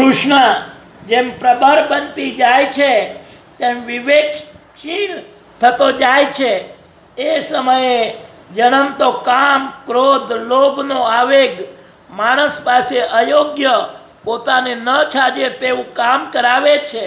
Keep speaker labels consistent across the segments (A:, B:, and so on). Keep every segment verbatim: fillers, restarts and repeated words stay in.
A: તૃષ્ણા જેમ પ્રબળ બનતી જાય છે તેમ વિવેક ક્ષીણ થતો જાય છે. એ સમયે જન્મતો કામ, ક્રોધ, લોભનો આવેગ માણસ પાસે અયોગ્ય, પોતાને ન છાજે તેવું કામ કરાવે છે.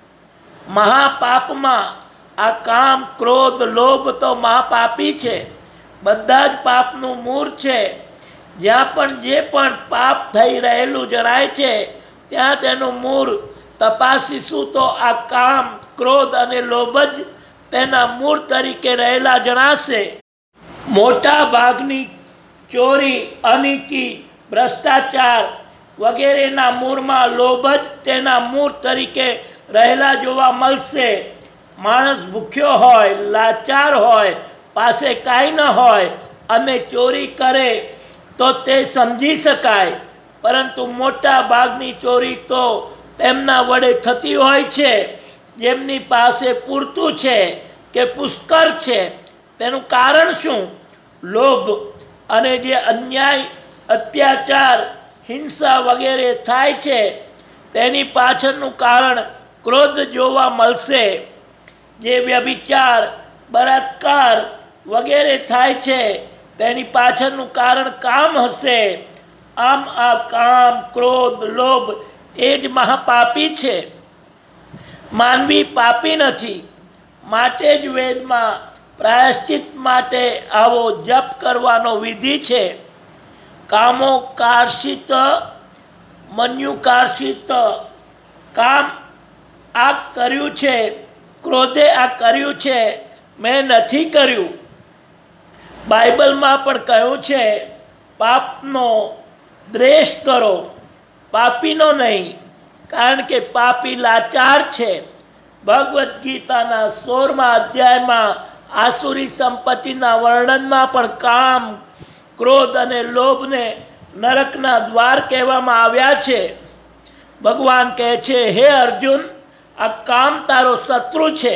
A: મહાપાપમાં આ કામ, ક્રોધ, લોભ તો મહાપાપી છે. બધા જ પાપનું મૂળ છે. જ્યાં પણ જે પણ પાપ થઈ રહેલું જણાય છે ત્યાં તેનું મૂળ તપાસીશું તો આ કામ, ક્રોધ અને લોભ જ તેના મૂળ તરીકે રહેલા જણાશે. મોટા ભાગની ચોરી, અનીતિ, ભ્રષ્ટાચાર વગેરેના મૂળમાં લોભ જ તેના મૂળ તરીકે રહેલા જોવા મળશે. માણસ ભૂખ્યો હોય, લાચાર હોય, પાસે કાંઈ ન હોય અને ચોરી કરે તો તે સમજી શકાય, પરંતુ મોટા ભાગની ચોરી તો તેમના વડે થતી હોય છે જેમની પાસે પૂરતું છે કે પુષ્કળ છે. તેનું કારણ શું? લોભ. અને જે અન્યાય, અત્યાચાર, હિંસા વગેરે થાય છે તેની પાછળનું કારણ ક્રોધ જોવા મળશે. જે વ્યભિચાર, બળાત્કાર વગેરે થાય છે તેની પાછળનું કારણ કામ હશે. આમ આ કામ, ક્રોધ, લોભ એ જ મહાપાપી છે. માનવી પાપી નથી. માટે જ વેદમાં પ્રાયશ્ચિત માટે આવો જપ કરવાનો વિધિ છે. કામો કાર્ષિત, મન્યુ કાર્ષિત. કામ આ કર્યું છે, ક્રોધે આ કર્યું છે, મેં નથી કર્યું. બાઇબલમાં પણ કહ્યું છે પાપનો દ્વેષ કરો, પાપીનો નહીં, કારણ કે પાપી લાચાર છે. ભગવદ્ ગીતાના સોળમા અધ્યાયમાં આસુરી સંપત્તિના વર્ણનમાં પણ કામ, ક્રોધ અને લોભને નરકના દ્વાર કહેવામાં આવ્યા છે. ભગવાન કહે છે, હે અર્જુન, આ કામ તારો શત્રુ છે.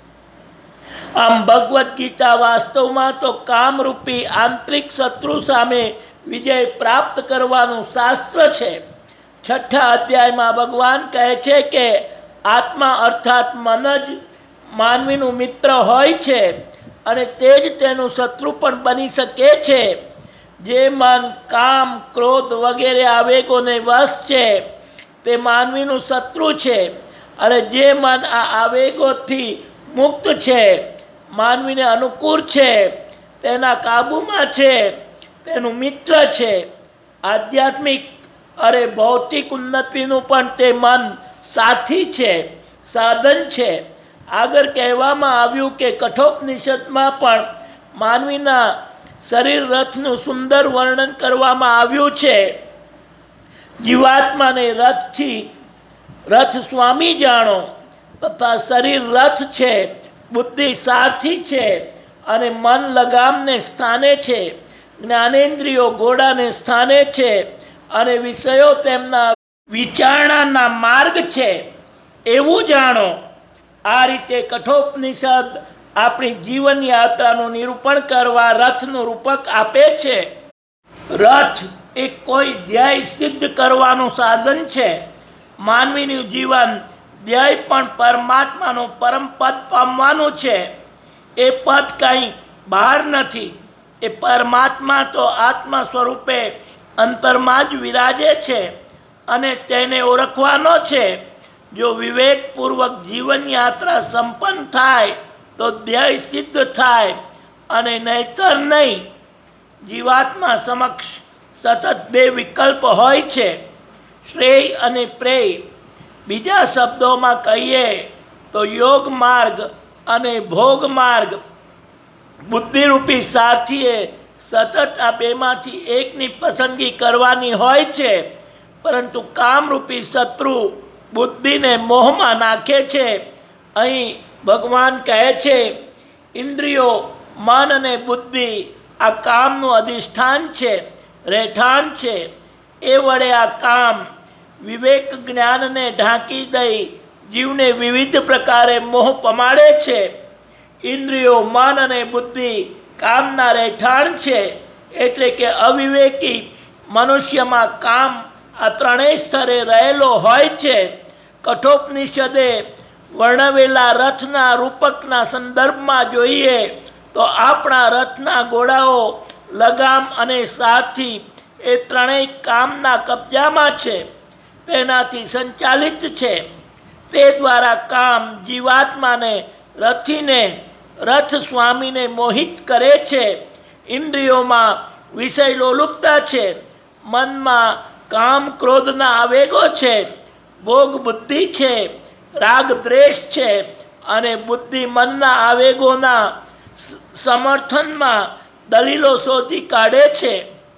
A: આમ ભગવદ્ ગીતા વાસ્તવમાં તો કામરૂપી આંતરિક શત્રુ સામે વિજય પ્રાપ્ત કરવાનું શાસ્ત્ર છે. છઠ્ઠા અધ્યાયમાં ભગવાન કહે છે કે આત્મા અર્થાત મન જ માનવીનું મિત્ર હોય છે અને તે જ તેનું શત્રુ પણ બની શકે છે. જે મન કામ, ક્રોધ વગેરે આવેગોને વશ છે તે માનવીનું શત્રુ છે, અને જે મન આ આવેગોથી મુક્ત છે, માનવીને અનુકૂળ છે, તેના કાબૂમાં છે, તેનું મિત્ર છે. આધ્યાત્મિક અરે ભૌતિક ઉન્નતિનું પણ તે મન સાથી છે, સાધન છે. આગળ કહેવામાં આવ્યું કે કઠોપનિષદમાં પણ માનવીના શરીર રથનું સુંદર વર્ણન કરવામાં આવ્યું છે. જીવાત્માને રથથી રથ સ્વામી જાણો, તથા શરીર રથ છે, બુદ્ધિ સારથી છે અને મન લગામને સ્થાને છે, જ્ઞાનેન્દ્રિયો ઘોડાને સ્થાને છે અને વિષયો તેમના વિચારણાના માર્ગ છે, એવું જાણો. આ રીતે કઠોપનિષદ આપણી જીવન યાત્રાનું નિરૂપણ કરવા રથનું રૂપક આપે છે. રથ એ કોઈ ધ્યેય સિદ્ધ કરવાનું સાધન છે. માનવીનું જીવન ધ્યેય પણ પરમાત્માનું પરમ પદ પામવાનું છે. એ પદ કંઈ બહાર નથી. એ પરમાત્મા તો આત્મા સ્વરૂપે અંતરમાં જ વિરાજે છે અને તેને ઓળખવાનો છે. જો વિવેકપૂર્વક જીવન યાત્રા સંપન્ન થાય તો ધ્યેય સિદ્ધ થાય અને નહીતર નહીં. જીવાત્મા સમક્ષ સતત બે વિકલ્પ હોય છે, શ્રેય અને પ્રેય. બીજા શબ્દોમાં કહીએ તો યોગ માર્ગ અને ભોગ માર્ગ. બુદ્ધિરૂપી સારથીએ સતત આ બેમાંથી એકની પસંદગી કરવાની હોય છે, પરંતુ કામરૂપી શત્રુ બુદ્ધિને મોહમાં નાખે છે. અહીં ભગવાન કહે છે, ઇન્દ્રિયો, મન અને બુદ્ધિ આ કામનું અધિષ્ઠાન છે, રહેઠાણ છે. એ વડે આ કામ વિવેક જ્ઞાનને ઢાંકી દઈ જીવને વિવિધ પ્રકારે મોહ પમાડે છે. ઇન્દ્રિયો, મન અને બુદ્ધિ કામના રહેઠાણ છે, એટલે કે અવિવેકી મનુષ્યમાં કામ આ ત્રણેય સ્તરે રહેલો હોય છે. કઠોપનિષદે વર્ણવેલા રથના રૂપકના સંદર્ભમાં જોઈએ તો આપણા રથના ઘોડાઓ, લગામ અને સારથી એ ત્રણેય કામના કબજામાં છે, તેનાથી સંચાલિત છે. તે દ્વારા કામ જીવાત્માને, રથીને, રથ સ્વામીને મોહિત કરે છે. ઇન્દ્રિયોમાં વિષય લોલુપતા છે, મનમાં કામ ક્રોધના આવેગો છે, ભોગ બુદ્ધિ છે, રાગ દ્વેષ છે અને બુદ્ધિ મનના આવેગોના સમર્થનમાં દલીલો શોધી કાઢે છે.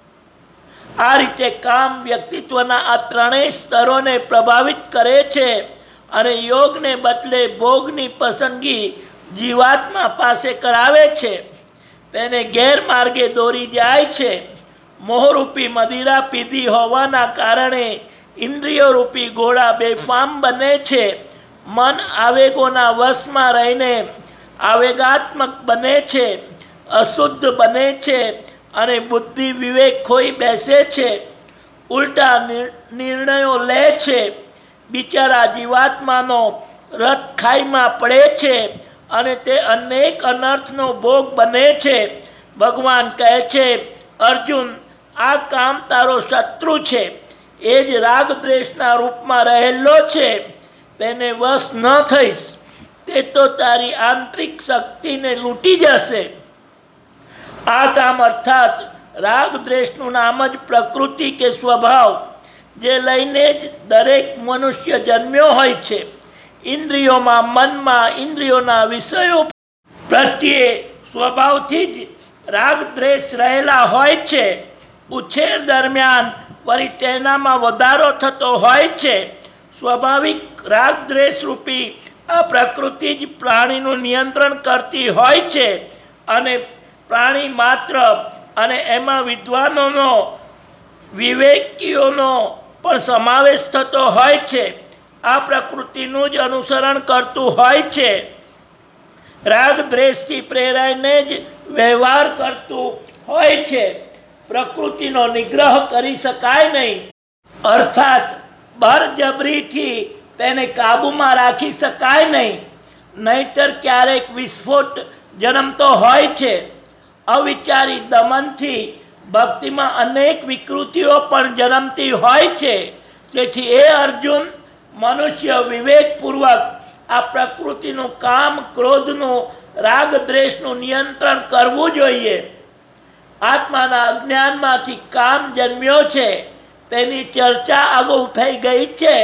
A: આ રીતે કામ વ્યક્તિત્વના આ ત્રણેય સ્તરોને પ્રભાવિત કરે છે અને યોગને બદલે ભોગની પસંદગી જીવાત્મા પાસે કરાવે છે. તેને ગેરમાર્ગે દોરી જાય છે. મોહરૂપી મદિરા પીધી હોવાના કારણે ઇન્દ્રિયો રૂપી ઘોડા બેફામ બને છે. મન આવેગોના વશમાં રહીને આવેગાત્મક બને છે, અશુદ્ધ બને છે અને બુદ્ધિ વિવેક ખોઈ બેસે છે. ઉલટા નિર્ણયો લે છે. બિચારા જીવાત્માનો રથ ખાઈમાં પડે છે અને તે અનેક અનર્થનો ભોગ બને છે. ભગવાન કહે છે, અર્જુન, આ કામ તારો શત્રુ છે. એ જ રાગ દ્વેષના રૂપમાં રહેલો છે. તેને વશ ન થઈશ, તે તો તારી આંતરિક શક્તિને લૂંટી જશે. આ કામ અર્થાત રાગ દ્વેષનું નામ જ પ્રકૃતિ કે સ્વભાવ, જે લઈને જ દરેક મનુષ્ય જન્મ્યો હોય છે. ઇન્દ્રિયોમાં, મનમાં ઇન્દ્રિયોના વિષયો પ્રત્યે સ્વભાવથી જ રાગ દ્વેષ રહેલા હોય છે. ઉછેર દરમિયાન વળી તેનામાં વધારો થતો હોય છે. સ્વાભાવિક રાગ દ્વેષ રૂપી આ પ્રકૃતિ જ પ્રાણીનું નિયંત્રણ કરતી હોય છે અને પ્રાણી માત્ર અને એમાં વિદ્વાનોનો, વિવેકીઓનો પણ સમાવેશ થતો હોય છે. આ પ્રકૃતિનું જ અનુસરણ કરતું હોય છે. રાગ દ્વેષથી પ્રેરાઈને જ વ્યવહાર કરતું હોય છે. પ્રકૃતિનો નિગ્રહ કરી શકાય નહીં, અર્થાત બળજબરીથી તેને કાબૂમાં રાખી શકાય નહીં. નહીતર ક્યારેક વિસ્ફોટ જન્મતો હોય છે. અવિચારી દમનથી ભક્તિમાં અનેક વિકૃતિઓ પણ જન્મતી હોય છે. તેથી એ અર્જુન, મનુષ્ય વિવેકપૂર્વક આ પ્રકૃતિનું કામ, ક્રોધનું, રાગ દ્વેષનું નિયંત્રણ કરવું જોઈએ. આત્માના અજ્ઞાનમાંથી કામ જન્મ્યો છે, તેની ચર્ચા અગાઉ થઈ ગઈ છે.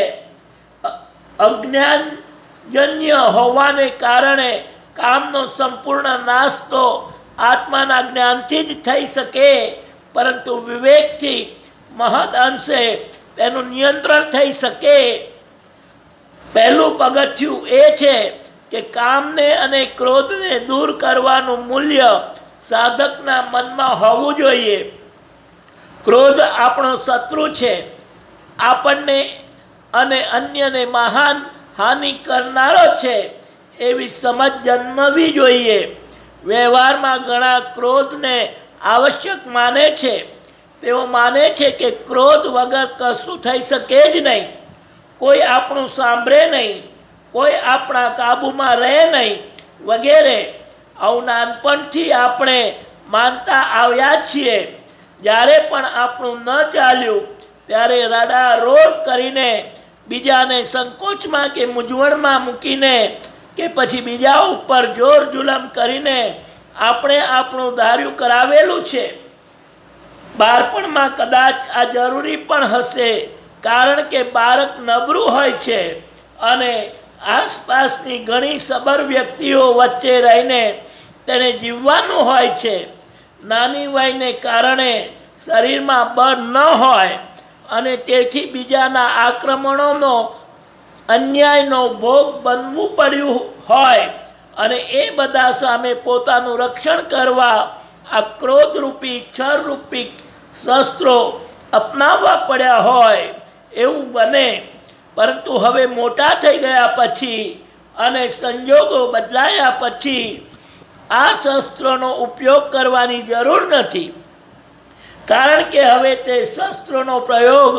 A: અજ્ઞાનજન્ય હોવાને કારણે કામનો સંપૂર્ણ નાશ તો આત્માના જ્ઞાનથી જ થઈ શકે, પરંતુ વિવેકથી મહદ અંશે તેનું નિયંત્રણ થઈ શકે. પહેલું પગથિયું એ છે કે કામને અને ક્રોધને દૂર કરવાનું મૂલ્ય સાધકના મનમાં હોવું જોઈએ. ક્રોધ આપણો શત્રુ છે. આપણને અને અન્યને મહાન હાનિ કરનારો છે એવી સમજ જન્મવી જોઈએ. વ્યવહારમાં ઘણા ક્રોધને આવશ્યક માને છે. તેઓ માને છે કે ક્રોધ વગર કશું થઈ શકે જ નહીં. કોઈ આપણું સાંભળે નહીં, કોઈ આપણા કાબૂમાં રહે નહીં વગેરે. આવું નાનપણથી આપણે માનતા આવ્યા છીએ. જ્યારે પણ આપણું ન ચાલ્યું ત્યારે રડા રોડ કરીને, બીજાને સંકોચમાં કે મૂંઝવણમાં મૂકીને કે પછી બીજા ઉપર જોર જુલમ કરીને આપણે આપણું ધાર્યું કરાવેલું છે. બાળપણમાં કદાચ આ જરૂરી પણ હશે, કારણ કે બાળક નબળું હોય છે અને આસપાસની ઘણી સબર વ્યક્તિઓ વચ્ચે રહીને તેને જીવવાનું હોય છે. નાની વયને કારણે શરીરમાં બળ ન હોય અને તેથી બીજાના આક્રમણોનો, અન્યાયનો ભોગ બનવું પડ્યું હોય અને એ બધા સામે પોતાનું રક્ષણ કરવા આ ક્રોધરૂપી, છળરૂપી શસ્ત્રો અપનાવવા પડ્યા હોય એવું બને. પરંતુ હવે મોટા થઈ ગયા પછી અને સંજોગો બદલાયા પછી આ શસ્ત્રોનો ઉપયોગ કરવાની જરૂર નથી, કારણ કે હવે તે શસ્ત્રોનો પ્રયોગ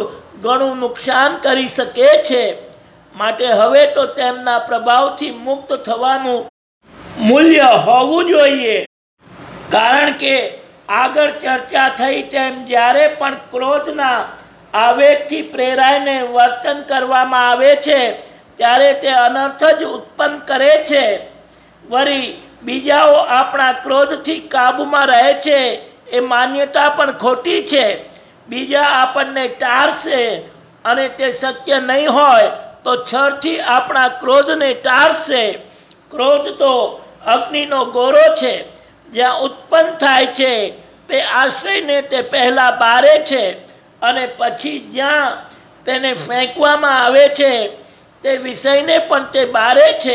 A: ઘણું નુકસાન કરી શકે છે. માટે હવે તો તેમના પ્રભાવથી મુક્ત થવાનું મૂલ્ય હોવું જોઈએ. કારણ કે આગળ ચર્ચા થઈ તેમ જ્યારે પણ ક્રોધના આવેગથી પ્રેરાઈને વર્તન કરવામાં આવે છે ત્યારે તે અનર્થ જ ઉત્પન્ન કરે છે. વળી બીજાઓ આપણા ક્રોધથી કાબૂમાં રહે છે એ માન્યતા પણ ખોટી છે. બીજા આપણને ટાળશે અને તે શક્ય નહીં હોય તો છળથી આપણા ક્રોધને ટાળશે. ક્રોધ તો અગ્નિનો ગોરો છે. જ્યાં ઉત્પન્ન થાય છે તે આશ્રયને તે પહેલા બારે છે અને પછી જ્યાં તેને ફેંકવામાં આવે છે તે વિષયને પણ તે બારે છે.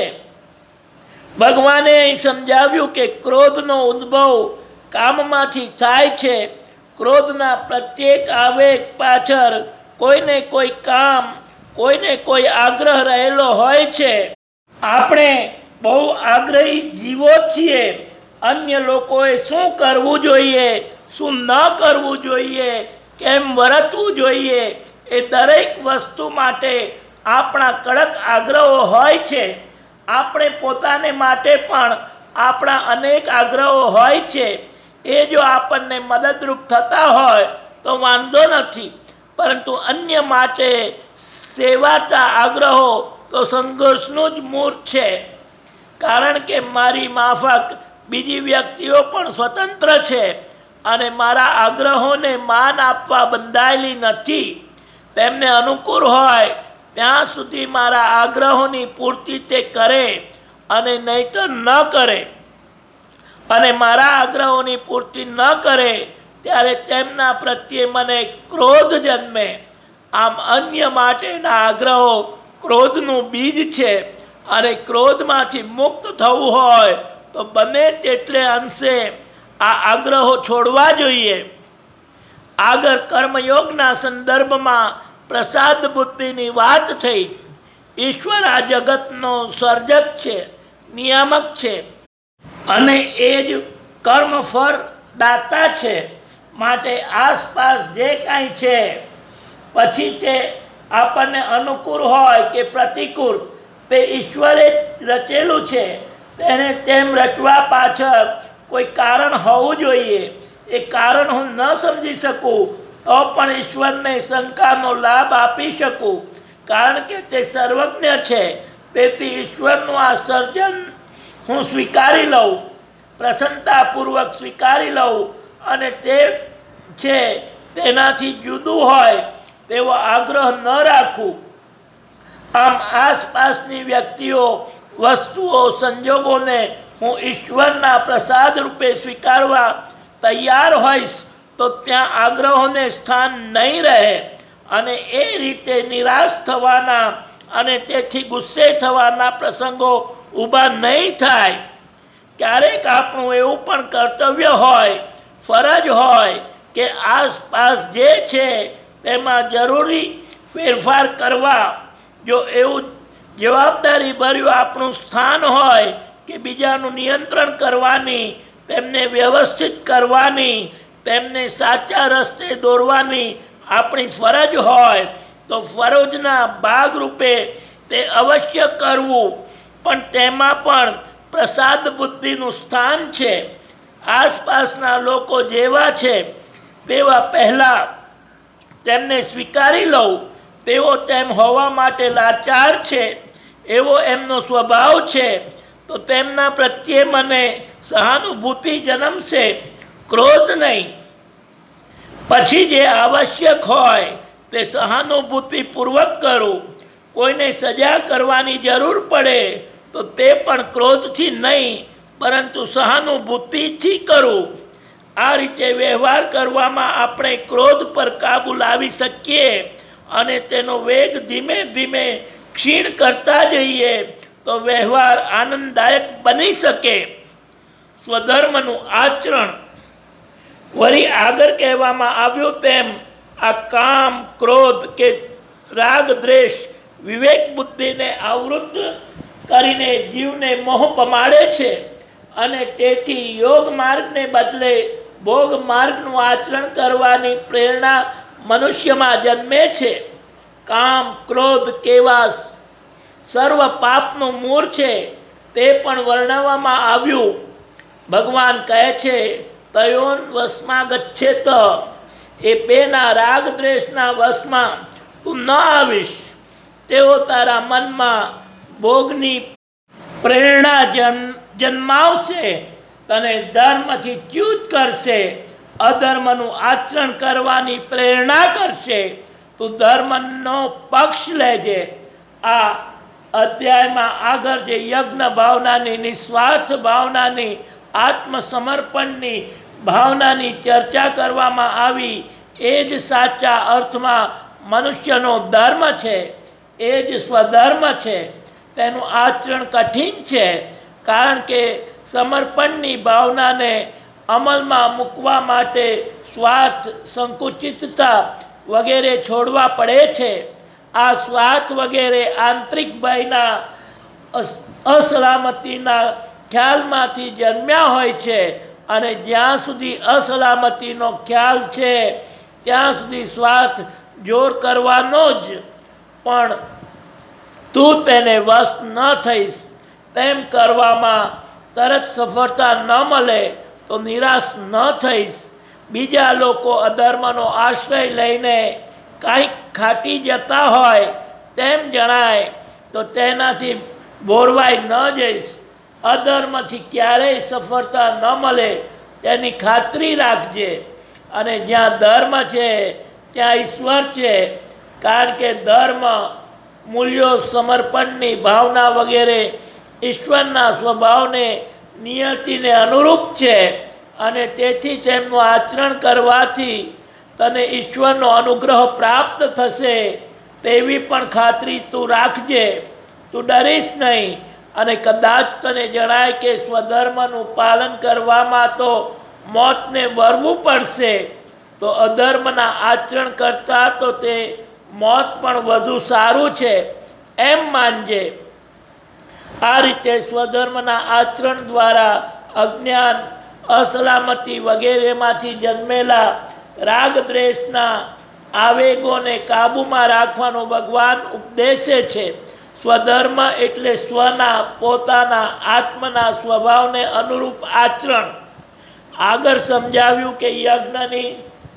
A: ભગવાને અહીં સમજાવ્યું કે ક્રોધનો ઉદ્ભવ કામમાંથી થાય છે. ક્રોધના પ્રત્યેક આવેગ પાછળ કોઈને કોઈ કામ, કોઈને કોઈ આગ્રહ રહેલો હોય છે. આપણે બહુ આગ્રહી જીવો છીએ. અન્ય લોકોએ શું કરવું જોઈએ, શું ન કરવું જોઈએ, કેમ વર્તવું જોઈએ એ દરેક વસ્તુ માટે આપણા કડક આગ્રહો હોય છે. આપણે પોતાને માટે પણ આપણા અનેક આગ્રહો હોય છે. એ જો આપણને મદદરૂપ થતા હોય તો વાંધો નથી, પરંતુ અન્ય માટે સેવાતા આગ્રહો તો સંઘર્ષનું જ મૂળ છે. કારણ કે મારી માફક બીજી વ્યક્તિઓ પણ સ્વતંત્ર છે અને મારા આગ્રહોને માન આપવા બંધાયેલી નથી. તેમને અનુકૂળ હોય ત્યાં સુધી મારા આગ્રહોની પૂર્તિ તે કરે અને નહીંતર ન કરે. અને મારા આગ્રહોની પૂર્તિ ન કરે ત્યારે તેમના પ્રત્યે મને ક્રોધ જન્મે. આમ અન્ય માટેના આગ્રહો ક્રોધનું બીજ છે અને ક્રોધમાંથી મુક્ત થવું હોય તો બને તેટલે અંશે આ આગ્રહો છોડવા જોઈએ. આગળ કર્મયોગના સંદર્ભમાં પ્રસાદ બુદ્ધિની વાત થઈ. ઈશ્વર આ જગતનો સર્જક છે, નિયામક છે અને એ જ કર્મફળ દાતા છે. માટે આસપાસ જે કાંઈ છે પછી તે આપણને અનુકૂળ હોય કે પ્રતિકૂળ તે ઈશ્વરે રચેલું છે. તેને તેમ રચવા પાછળ કોઈ કારણ હોવું જોઈએ. એ કારણ હું ન સમજી શકું તો પણ ઈશ્વરને શંકાનો લાભ આપી શકું, કારણ કે તે સર્વજ્ઞ છે. તેથી ઈશ્વરનું આ સર્જન હું સ્વીકારી લઉં, પ્રસન્નતાપૂર્વક સ્વીકારી લઉં અને તે છે તેનાથી જુદું હોય તેવો આગ્રહ ન રાખું. આમ આસપાસની વ્યક્તિઓ, વસ્તુઓ, સંજોગોને હું ઈશ્વરના પ્રસાદ રૂપે સ્વીકારવા તૈયાર હોઈશ તો ત્યાં આગ્રહોને સ્થાન નહીં રહે અને એ રીતે નિરાશ થવાના અને તેથી ગુસ્સે થવાના પ્રસંગો ઊભા નહીં થાય. ક્યારેક આપણું એવું પણ કર્તવ્ય હોય, ફરજ હોય કે આસપાસ જે છે તેમાં જરૂરી ફેરફાર કરવા. જો એવું જવાબદારી ભર્યું આપણું સ્થાન હોય કે બીજાનું નિયંત્રણ કરવાની, તેમને વ્યવસ્થિત કરવાની, તેમને સાચા રસ્તે દોરવાની આપણી ફરજ હોય તો ફરજના ભાગરૂપે તે અવશ્ય કરવું. પણ તેમાં પણ પ્રસાદ બુદ્ધિનું સ્થાન છે. આસપાસના લોકો જેવા છે તેવા પહેલા તેમને સ્વીકારી લઉં. તેઓ તેમ હોવા માટે લાચાર છે, એવો એમનો સ્વભાવ છે તો તેમના પ્રત્યે મને સહાનુભૂતિ જન્મશે, ક્રોધ નહીં. પછી જે આવશ્યક હોય તે સહાનુભૂતિપૂર્વક કરું. કોઈને સજા કરવાની જરૂર પડે તો તે પણ ક્રોધથી નહીં પરંતુ સહાનુભૂતિથી કરું. આ રીતે વ્યવહાર કરવામાં આપણે ક્રોધ પર કાબુ લાવી શકીએ અને તેનો વેગ ધીમે ધીમે ક્ષીણ કરતા જઈએ તો વ્યવહાર આનંદદાયક બની શકે. સ્વધર્મનું આચરણ. વળી આગળ કહેવામાં આવ્યું તેમ આ કામ, ક્રોધ કે રાગ, દ્વેષ વિવેક બુદ્ધિને આવૃત્ત કરીને જીવને મોહ પમાડે છે અને તેથી યોગ માર્ગને બદલે ભોગ માર્ગનું આચરણ કરવાની પ્રેરણા મનુષ્યમાં જન્મે છે. કામ ક્રોધ કેવા સર્વ પાપનું મૂળ છે તે પણ વર્ણવવામાં આવ્યું. ભગવાન કહે છે તયોન વશમાં ગચ્છેત, એ બેના રાગ દ્વેષના વશમાં તું ન આવીશ. તેઓ તારા મનમાં ભોગની પ્રેરણા જન્માવશે, તને ધર્મથી ચ્યુત કરશે, અધર્મનું આચરણ કરવાની પ્રેરણા કરશે. તું ધર્મનો પક્ષ લેજે. આ અધ્યાયમાં આગળ જે યજ્ઞ ભાવનાની, નિસ્વાર્થ ભાવનાની, આત્મસમર્પણની ભાવનાની ચર્ચા કરવામાં આવી, એ જ સાચા અર્થમાં મનુષ્યનો ધર્મ છે, એ જ સ્વધર્મ છે. તેનું આચરણ કઠિન છે, કારણ કે સમર્પણની ભાવનાને અમલમાં મૂકવા માટે સ્વાર્થ, સંકુચિતતા વગેરે છોડવા પડે છે. આ સ્વાર્થ વગેરે આંતરિક ભયના અસલામતીના ખ્યાલમાંથી જન્મ્યા હોય છે, અને જ્યાં સુધી અસલામતીનો ખ્યાલ છે ત્યાં સુધી સ્વાર્થ જોર કરવાનો જ. પણ તું તેને વશ ન થઈશ. તેમ કરવામાં તરત સફળતા ન મળે તો નિરાશ ન થઈશ. બીજા લોકો અધર્મનો આશ્રય લઈને કાંઈક ખાટી જતા હોય તેમ જણાય તો તેનાથી બોરવાઈ ન જઈશ. અધર્મથી ક્યારેય સફળતા ન મળે તેની ખાતરી રાખજે. અને જ્યાં ધર્મ છે ત્યાં ઈશ્વર છે, કારણ કે ધર્મ, મૂલ્યો, સમર્પણની ભાવના વગેરે ઈશ્વરના સ્વભાવને, નિયતિને અનુરૂપ છે, અને તેથી તેમનું આચરણ કરવાથી તને ઈશ્વરનો અનુગ્રહ પ્રાપ્ત થશે તેવી પણ ખાતરી તું રાખજે. તું ડરીશ નહીં. અને કદાચ તને જણાય કે સ્વધર્મનું પાલન કરવામાં તો મોતને વરવું પડશે, તો અધર્મના આચરણ કરતાં તો તે મોત પણ વધુ સારું છે એમ માનજે. આ રીતે સ્વધર્મના આચરણ દ્વારા અજ્ઞાન, અસલામતી વગેરેમાંથી જન્મેલા રાગ દ્વેષના આવેગોને કાબૂમાં રાખવાનો ભગવાન ઉપદેશે છે. સ્વધર્મ એટલે સ્વના, પોતાના, આત્મના સ્વભાવને અનુરૂપ આચરણ. આગળ સમજાવ્યું કે યજ્ઞની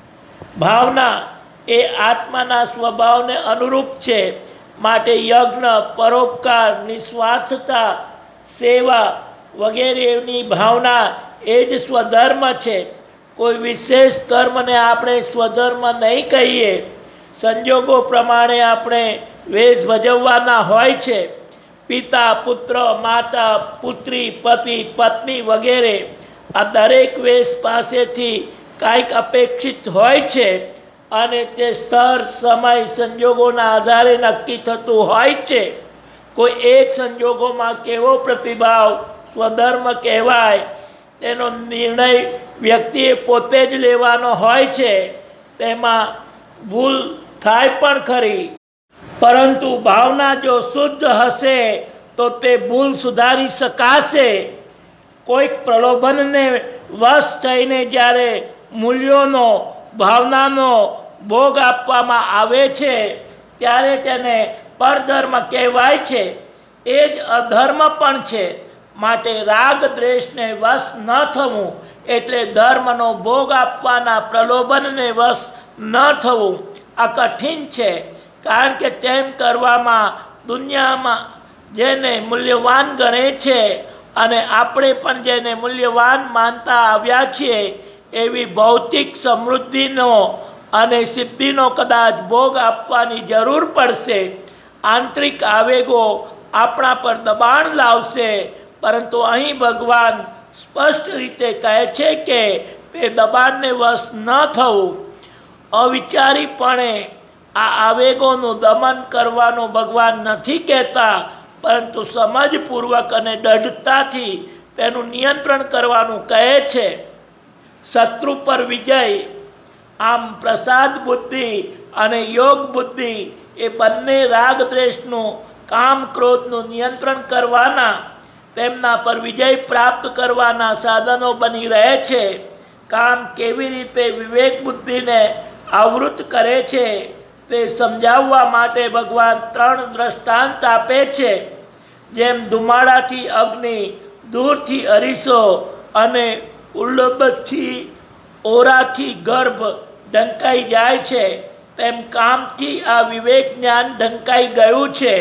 A: ભાવના એ આત્માના સ્વભાવને અનુરૂપ છે, માટે યજ્ઞ, પરોપકાર, નિસ્વાર્થતા, સેવા વગેરેની ભાવના એ જ સ્વધર્મ છે. કોઈ વિશેષ કર્મને આપણે સ્વધર્મ નહીં કહીએ. સંજોગો પ્રમાણે આપણે વેશ ભજવવાના હોય છે. પિતા, પુત્ર, માતા, પુત્રી, પતિ, પત્ની વગેરે આ દરેક વેશ પાસેથી કાંઈક અપેક્ષિત હોય છે, અને તે સ્તર, સમય, સંજોગોના આધારે નક્કી થતું હોય છે. કોઈ એક સંજોગોમાં કેવો પ્રતિભાવ સ્વધર્મ કહેવાય તેનો નિર્ણય વ્યક્તિએ પોતે જ લેવાનો હોય છે. તેમાં ભૂલ થાય પણ ખરી, પરંતુ ભાવના જો શુદ્ધ હશે તો તે ભૂલ સુધારી શકાશે. કોઈક પ્રલોભનને વશ થઈને જ્યારે મૂલ્યોનો, ભાવનાનો ભોગ આપવામાં આવે છે ત્યારે તેને પરધર્મ કહેવાય છે. એ જ અધર્મ પણ છે. માટે રાગ દ્વેષને વશ ન થવું એટલે ધર્મનો ભોગ આપવાના પ્રલોભનને વશ ન થવું. આ કઠિન છે, કારણ કે તેમ કરવામાં દુનિયામાં જેને મૂલ્યવાન ગણે છે, અને આપણે પણ જેને મૂલ્યવાન માનતા આવ્યા છીએ, એવી ભૌતિક સમૃદ્ધિનો અને સિદ્ધિનો કદાચ ભોગ આપવાની જરૂર પડશે. આંતરિક આવેગો આપણા પર દબાણ લાવશે, પરંતુ અહીં ભગવાન સ્પષ્ટ રીતે કહે છે કે તે દબાણને વશ ન થવું. અવિચારીપણે આ આવેગોનું દમન કરવાનું ભગવાન નથી કહેતા, પરંતુ સમજપૂર્વક અને દઢતાથી તેનું નિયંત્રણ કરવાનું કહે છે. શત્રુ પર વિજય. આમ પ્રસાદ બુદ્ધિ અને યોગ બુદ્ધિ એ બંને રાગ દ્વેષનું, કામ ક્રોધનું નિયંત્રણ કરવાના, તેમના પર વિજય પ્રાપ્ત કરવાના સાધનો બની રહે છે. કામ કેવી રીતે વિવેક બુદ્ધિને આવૃત કરે છે તે સમજાવવા માટે ભગવાન ત્રણ દ્રષ્ટાંત આપે છે. જેમ ધુમાડાથી અગ્નિ, દૂરથી અરીસો અને ઉલ્લબથી ઓરાથી ગર્ભ ઢંકાઈ જાય છે, તેમ કામથી આ વિવેક જ્ઞાન ઢંકાઈ ગયું છે.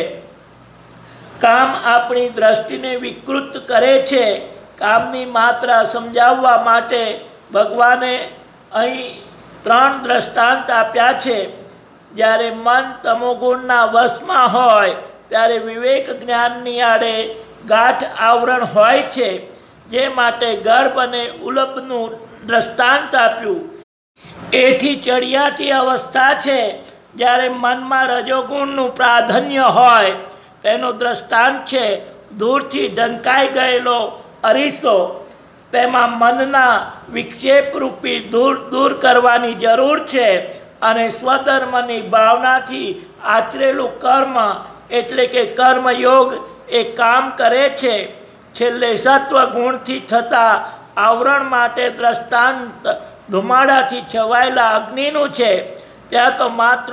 A: કામ આપણી દ્રષ્ટિને વિકૃત કરે છે. કામની માત્રા સમજાવવા માટે ભગવાને અહીં ત્રણ દ્રષ્ટાંત આપ્યા છે. જ્યારે મન તમોગુણના વશમાં હોય ત્યારે વિવેક જ્ઞાનની આડે ગાઢ આવરણ હોય છે. જે માટે ગર્ભ અને ઉલબનું દ્રષ્ટાંત આપ્યું. એથી ચડિયાતી અવસ્થા છે. જ્યારે મનમાં રજોગુણનું પ્રાધાન્ય હોય તેનો દ્રષ્ટાંત છે દૂરથી ઢંકાઈ ગયેલો અરીસો. તેમાં મનના વિક્ષેપરૂપી દૂર દૂર કરવાની જરૂર છે અને સ્વધર્મની ભાવનાથી આચરેલું કર્મ એટલે કે કર્મયોગ એ કામ કરે છે. છેલ્લે સત્વ ગુણથી થતા આવરણ માટે દ્રષ્ટાંત ધુમાડાથી છવાયેલા અગ્નિનું છે. ત્યાં તો માત્ર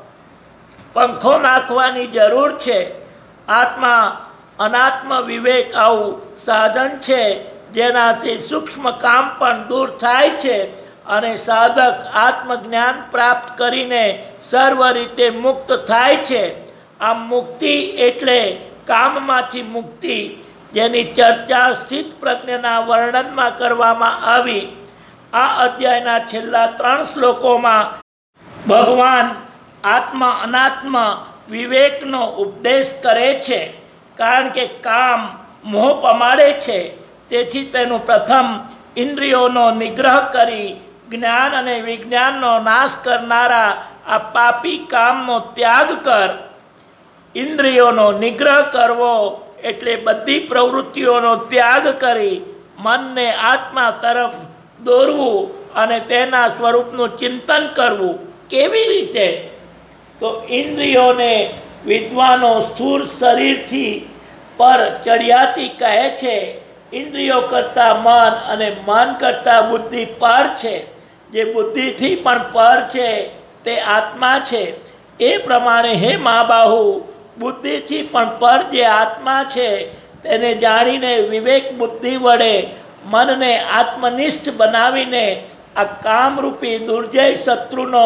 A: પંખો નાખવાની જરૂર છે. આત્મા અનાત્મ વિવેક આવું સાધન છે જેનાથી સૂક્ષ્મ કામ પણ દૂર થાય છે અને સાધક આત્મજ્ઞાન પ્રાપ્ત કરીને સર્વ રીતે મુક્ત થાય છે. આ મુક્તિ એટલે કામમાંથી મુક્તિ, જેની ચર્ચા સ્થિત પ્રજ્ઞના વર્ણનમાં કરવામાં આવી. આ અધ્યાયના છેલ્લા ત્રણ શ્લોકોમાં ભગવાન આત્મ અનાત્મ વિવેકનો ઉપદેશ કરે છે. કારણ કે કામ મોહ પમાડે છે. તેથી તેનું પ્રથમ ઇન્દ્રિયોનો નિગ્રહ કરી જ્ઞાન અને વિજ્ઞાનનો નાશ કરનારા આ પાપી કામનો ત્યાગ કર. ઇન્દ્રિયોનો નિગ્રહ કરવો એટલે બધી પ્રવૃત્તિઓનો ત્યાગ કરી મનને આત્મા તરફ દોરવું અને તેના સ્વરૂપનું ચિંતન કરવું. કેવી રીતે? તો ઇન્દ્રિયોને વિદ્વાનો સ્થૂળ શરીરથી પર ચડિયાતી કહે છે. ઇન્દ્રિયો કરતા મન અને મન કરતા બુદ્ધિ પર છે. જે બુદ્ધિથી પણ પર છે તે આત્મા છે. એ પ્રમાણે હે મહાબાહુ, બુદ્ધિથી પણ પર જે આત્મા છે તેને જાણીને વિવેક બુદ્ધિ વડે મનને આત્મનિષ્ઠ બનાવીને આ કામરૂપી દુર્જય શત્રુનો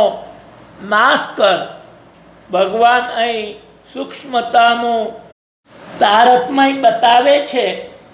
A: નાશ કર. ભગવાન અહીં સૂક્ષ્મતાનું તારતમ્ય બતાવે છે.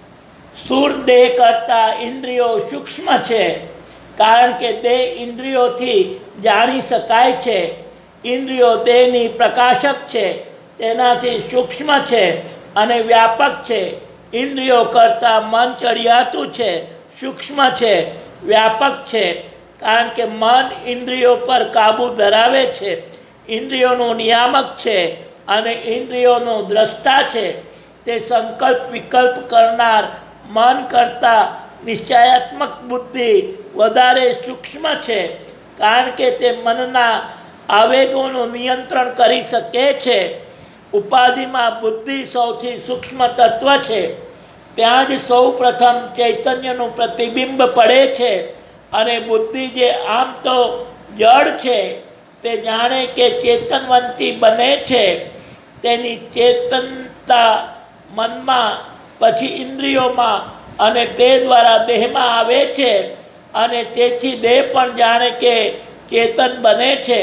A: સ્થૂળ દેહ કરતા ઇન્દ્રિયો સૂક્ષ્મ છે, કારણ કે દેહ ઇન્દ્રિયોથી જાણી શકાય છે. ઇન્દ્રિયો દેહની પ્રકાશક છે, તેનાથી સૂક્ષ્મ છે અને વ્યાપક છે. ઇન્દ્રિયો કરતાં મન ચડિયાતું છે, સૂક્ષ્મ છે, વ્યાપક છે. કારણ કે મન ઇન્દ્રિયો પર કાબુ ધરાવે છે, ઇન્દ્રિયોનું નિયામક છે અને ઇન્દ્રિયોનો દ્રષ્ટા છે. તે સંકલ્પ વિકલ્પ કરનાર મન કરતાં નિશ્ચયાત્મક બુદ્ધિ વધારે સૂક્ષ્મ છે, કારણ કે તે મનના આવેગોનું નિયંત્રણ કરી શકે છે. ઉપાધિમાં બુદ્ધિ સૌથી સૂક્ષ્મ તત્વ છે. ત્યાં જ સૌ પ્રથમ ચૈતન્યનું પ્રતિબિંબ પડે છે અને બુદ્ધિ જે આમ તો જડ છે તે જાણે કે ચેતનવંતી બને છે. તેની ચેતનતા મનમાં, પછી ઇન્દ્રિયોમાં અને તે દ્વારા દેહમાં આવે છે અને તેથી દેહ પણ જાણે કે ચેતન બને છે.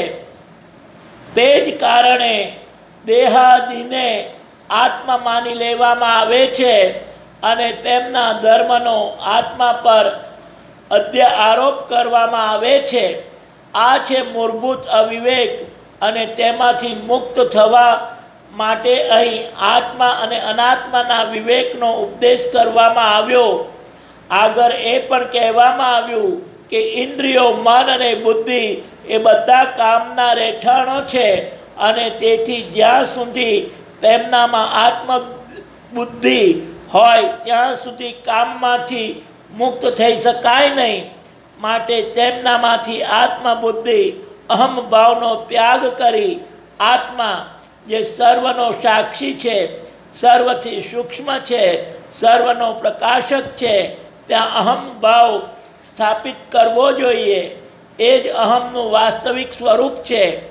A: તે જ કારણે દેહાદિને આત્મા માની લેવામાં આવે છે અને તેમના ધર્મનો આત્મા પર અધ્ય આરોપ કરવામાં આવે છે. આ છે મૂળભૂત અવિવેક અને તેમાંથી મુક્ત થવા માટે અહીં આત્મા અને અનાત્માના વિવેકનો ઉપદેશ કરવામાં આવ્યો. આગળ એ પણ કહેવામાં આવ્યું કે ઇન્દ્રિયો, મન અને બુદ્ધિ એ બધા કામના રહેઠાણો છે અને તેથી જ્યાં સુધી તેમનામાં આત્મ બુદ્ધિ હોય ત્યાં સુધી કામમાંથી મુક્ત થઈ શકાય નહીં. માટે તેમનામાંથી આત્મબુદ્ધિ અહમ ભાવનો ત્યાગ કરી આત્મા જે સર્વનો સાક્ષી છે, સર્વથી સૂક્ષ્મ છે, સર્વનો પ્રકાશક છે, ત્યાં અહમ ભાવ સ્થાપિત કરવો જોઈએ. એ જ અહમનું વાસ્તવિક સ્વરૂપ છે.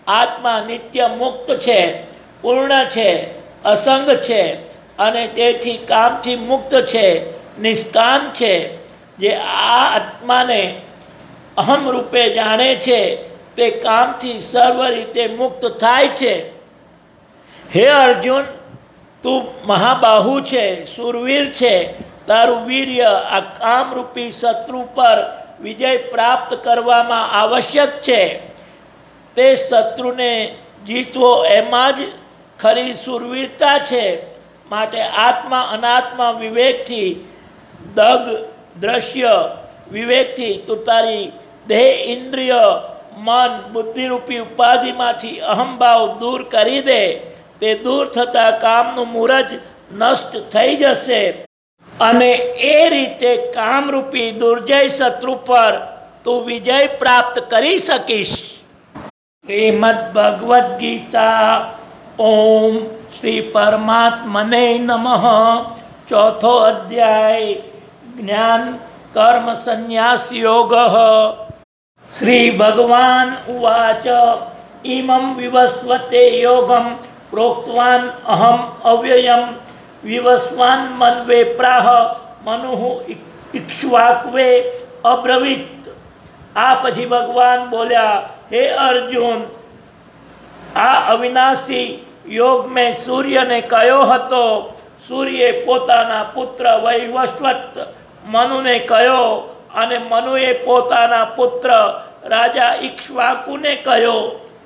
A: આત્મા નિત્ય મુક્ત છે, પૂર્ણ છે, અસંગ છે અને તેથી કામથી મુક્ત છે, નિષ્કામ છે. જે આ આત્માને અહમ રૂપે જાણે છે તે કામથી સર્વ રીતે મુક્ત થાય છે. હે અર્જુન, તું મહાબાહુ છે, શૂરવીર છે. તારું વીર્ય આ કામરૂપી શત્રુ પર વિજય પ્રાપ્ત કરવામાં આવશ્યક છે. તે શત્રુને જીતવો એમાં જ ખરી શૂરવીરતા છે. માટે આત્મા અનાત્મા વિવેકથી, દગ દ્રશ્ય વિવેકથી તું તારી દેહ, ઇન્દ્રિય, મન, બુદ્ધિરૂપી ઉપાધિમાંથી અહંભાવ દૂર કરી દે. તે દૂર થતાં કામનું મૂરજ નષ્ટ થઈ જશે અને એ રીતે કામરૂપી દુર્જય શત્રુ પર તું વિજય પ્રાપ્ત કરી શકીશ. શ્રીમદ ભગવદ્ ગીતા. ઓમ શ્રી પરમાત્મને નમઃ. ચોથો અધ્યાય જ્ઞાન કર્મ સંન્યાસ યોગ. શ્રી ભગવાન ઉવાચ. ઇમં વિવસ્વતે યોગમ પ્રોક્તવાન અહમ અવ્યયમ વિવસ્વાન મન્વે પ્રાહ મનુઃ ઇક્ષ્વાક્વે અબ્રવીત. આ પછી ભગવાન બોલ્યા, હે અર્જુન, આ અવિનાશી યોગ મેં સૂર્યને કહ્યો હતો. સૂર્યે પોતાના પુત્ર વૈવસ્વત મનુને કહ્યો અને મનુએ પોતાના પુત્ર રાજા ઇક્ષ્વાકુને કહ્યો.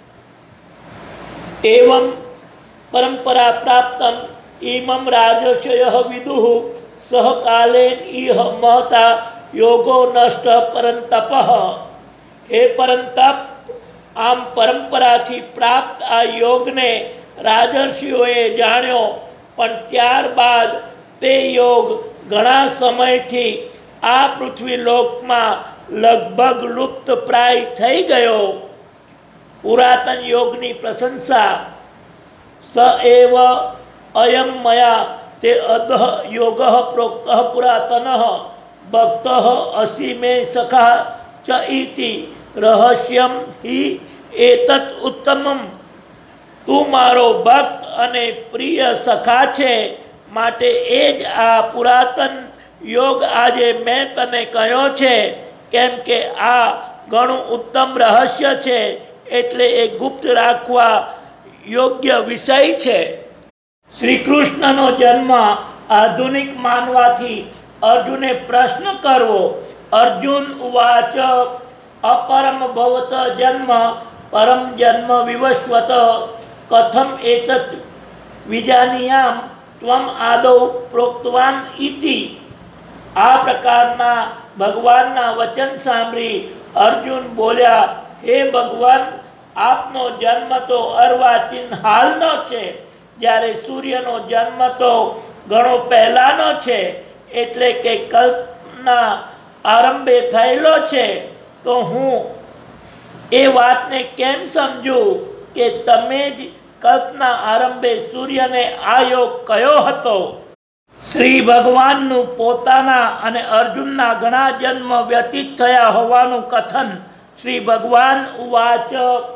A: એવં પરંપરા પ્રાપ્તમ ઇમં રાજર્ષયઃ વિદુઃ સહકાલેન ઇહ મહતા યોગો નષ્ટ પરંતપઃ. હે પરંતપ, આમ પરંપરાથી પ્રાપ્ત આ યોગને રાજર્ષિઓએ જાણ્યો, પણ ત્યારબાદ તે યોગ ઘણા સમયથી આ પૃથ્વી લોકમાં લગભગ લુપ્ત પ્રાય થઈ ગયો. પુરાતન યોગની પ્રશંસા. સ એવ અયમ મયા તે અધઃ યોગ પ્રોક્ત પુરાતન ભક્ત અસી મે સખા ચ ઇતિ રહસ્યમ હિ એતત ઉત્તમમ. તું મારો ભક્ત અને પ્રિય સખા છે, માટે એ જ આ પુરાતન યોગ આજે મેં તને કહ્યો છે. કેમ કે આ ઘણું ઉત્તમ રહસ્ય છે, એટલે એ ગુપ્ત રાખવા યોગ્ય વિષય છે. શ્રી કૃષ્ણનો જન્મ આધુનિક માનવાથી અર્જુને પ્રશ્ન કરવો. અર્જુન ઉવાચ. અપરમ ભવત જન્મ પરમ જન્મ વિવસ્વત કથમ એતત વિજાનીયામ ત્વમ આદૌ પ્રોક્તવાન ઇતિ. આ પ્રકારના ભગવાનના વચન સાંભળી અર્જુન બોલ્યા, હે ભગવાન, આપનો જન્મ તો અર્વાચીન હાલનો છે, જ્યારે સૂર્યનો જન્મ તો ઘણો પહેલાનો છે, એટલે કે કલ્પના આરંભે થયેલો છે. તો હું એ વાતને કેમ સમજું કે તમે જ કલ્પના આરંભે સૂર્યને આ યોગ કયો હતો. શ્રી ભગવાનનું પોતાના અને અર્જુનના ઘણા જન્મ વ્યતીત થયા હોવાનું કથન. શ્રી ભગવાન ઉવાચ.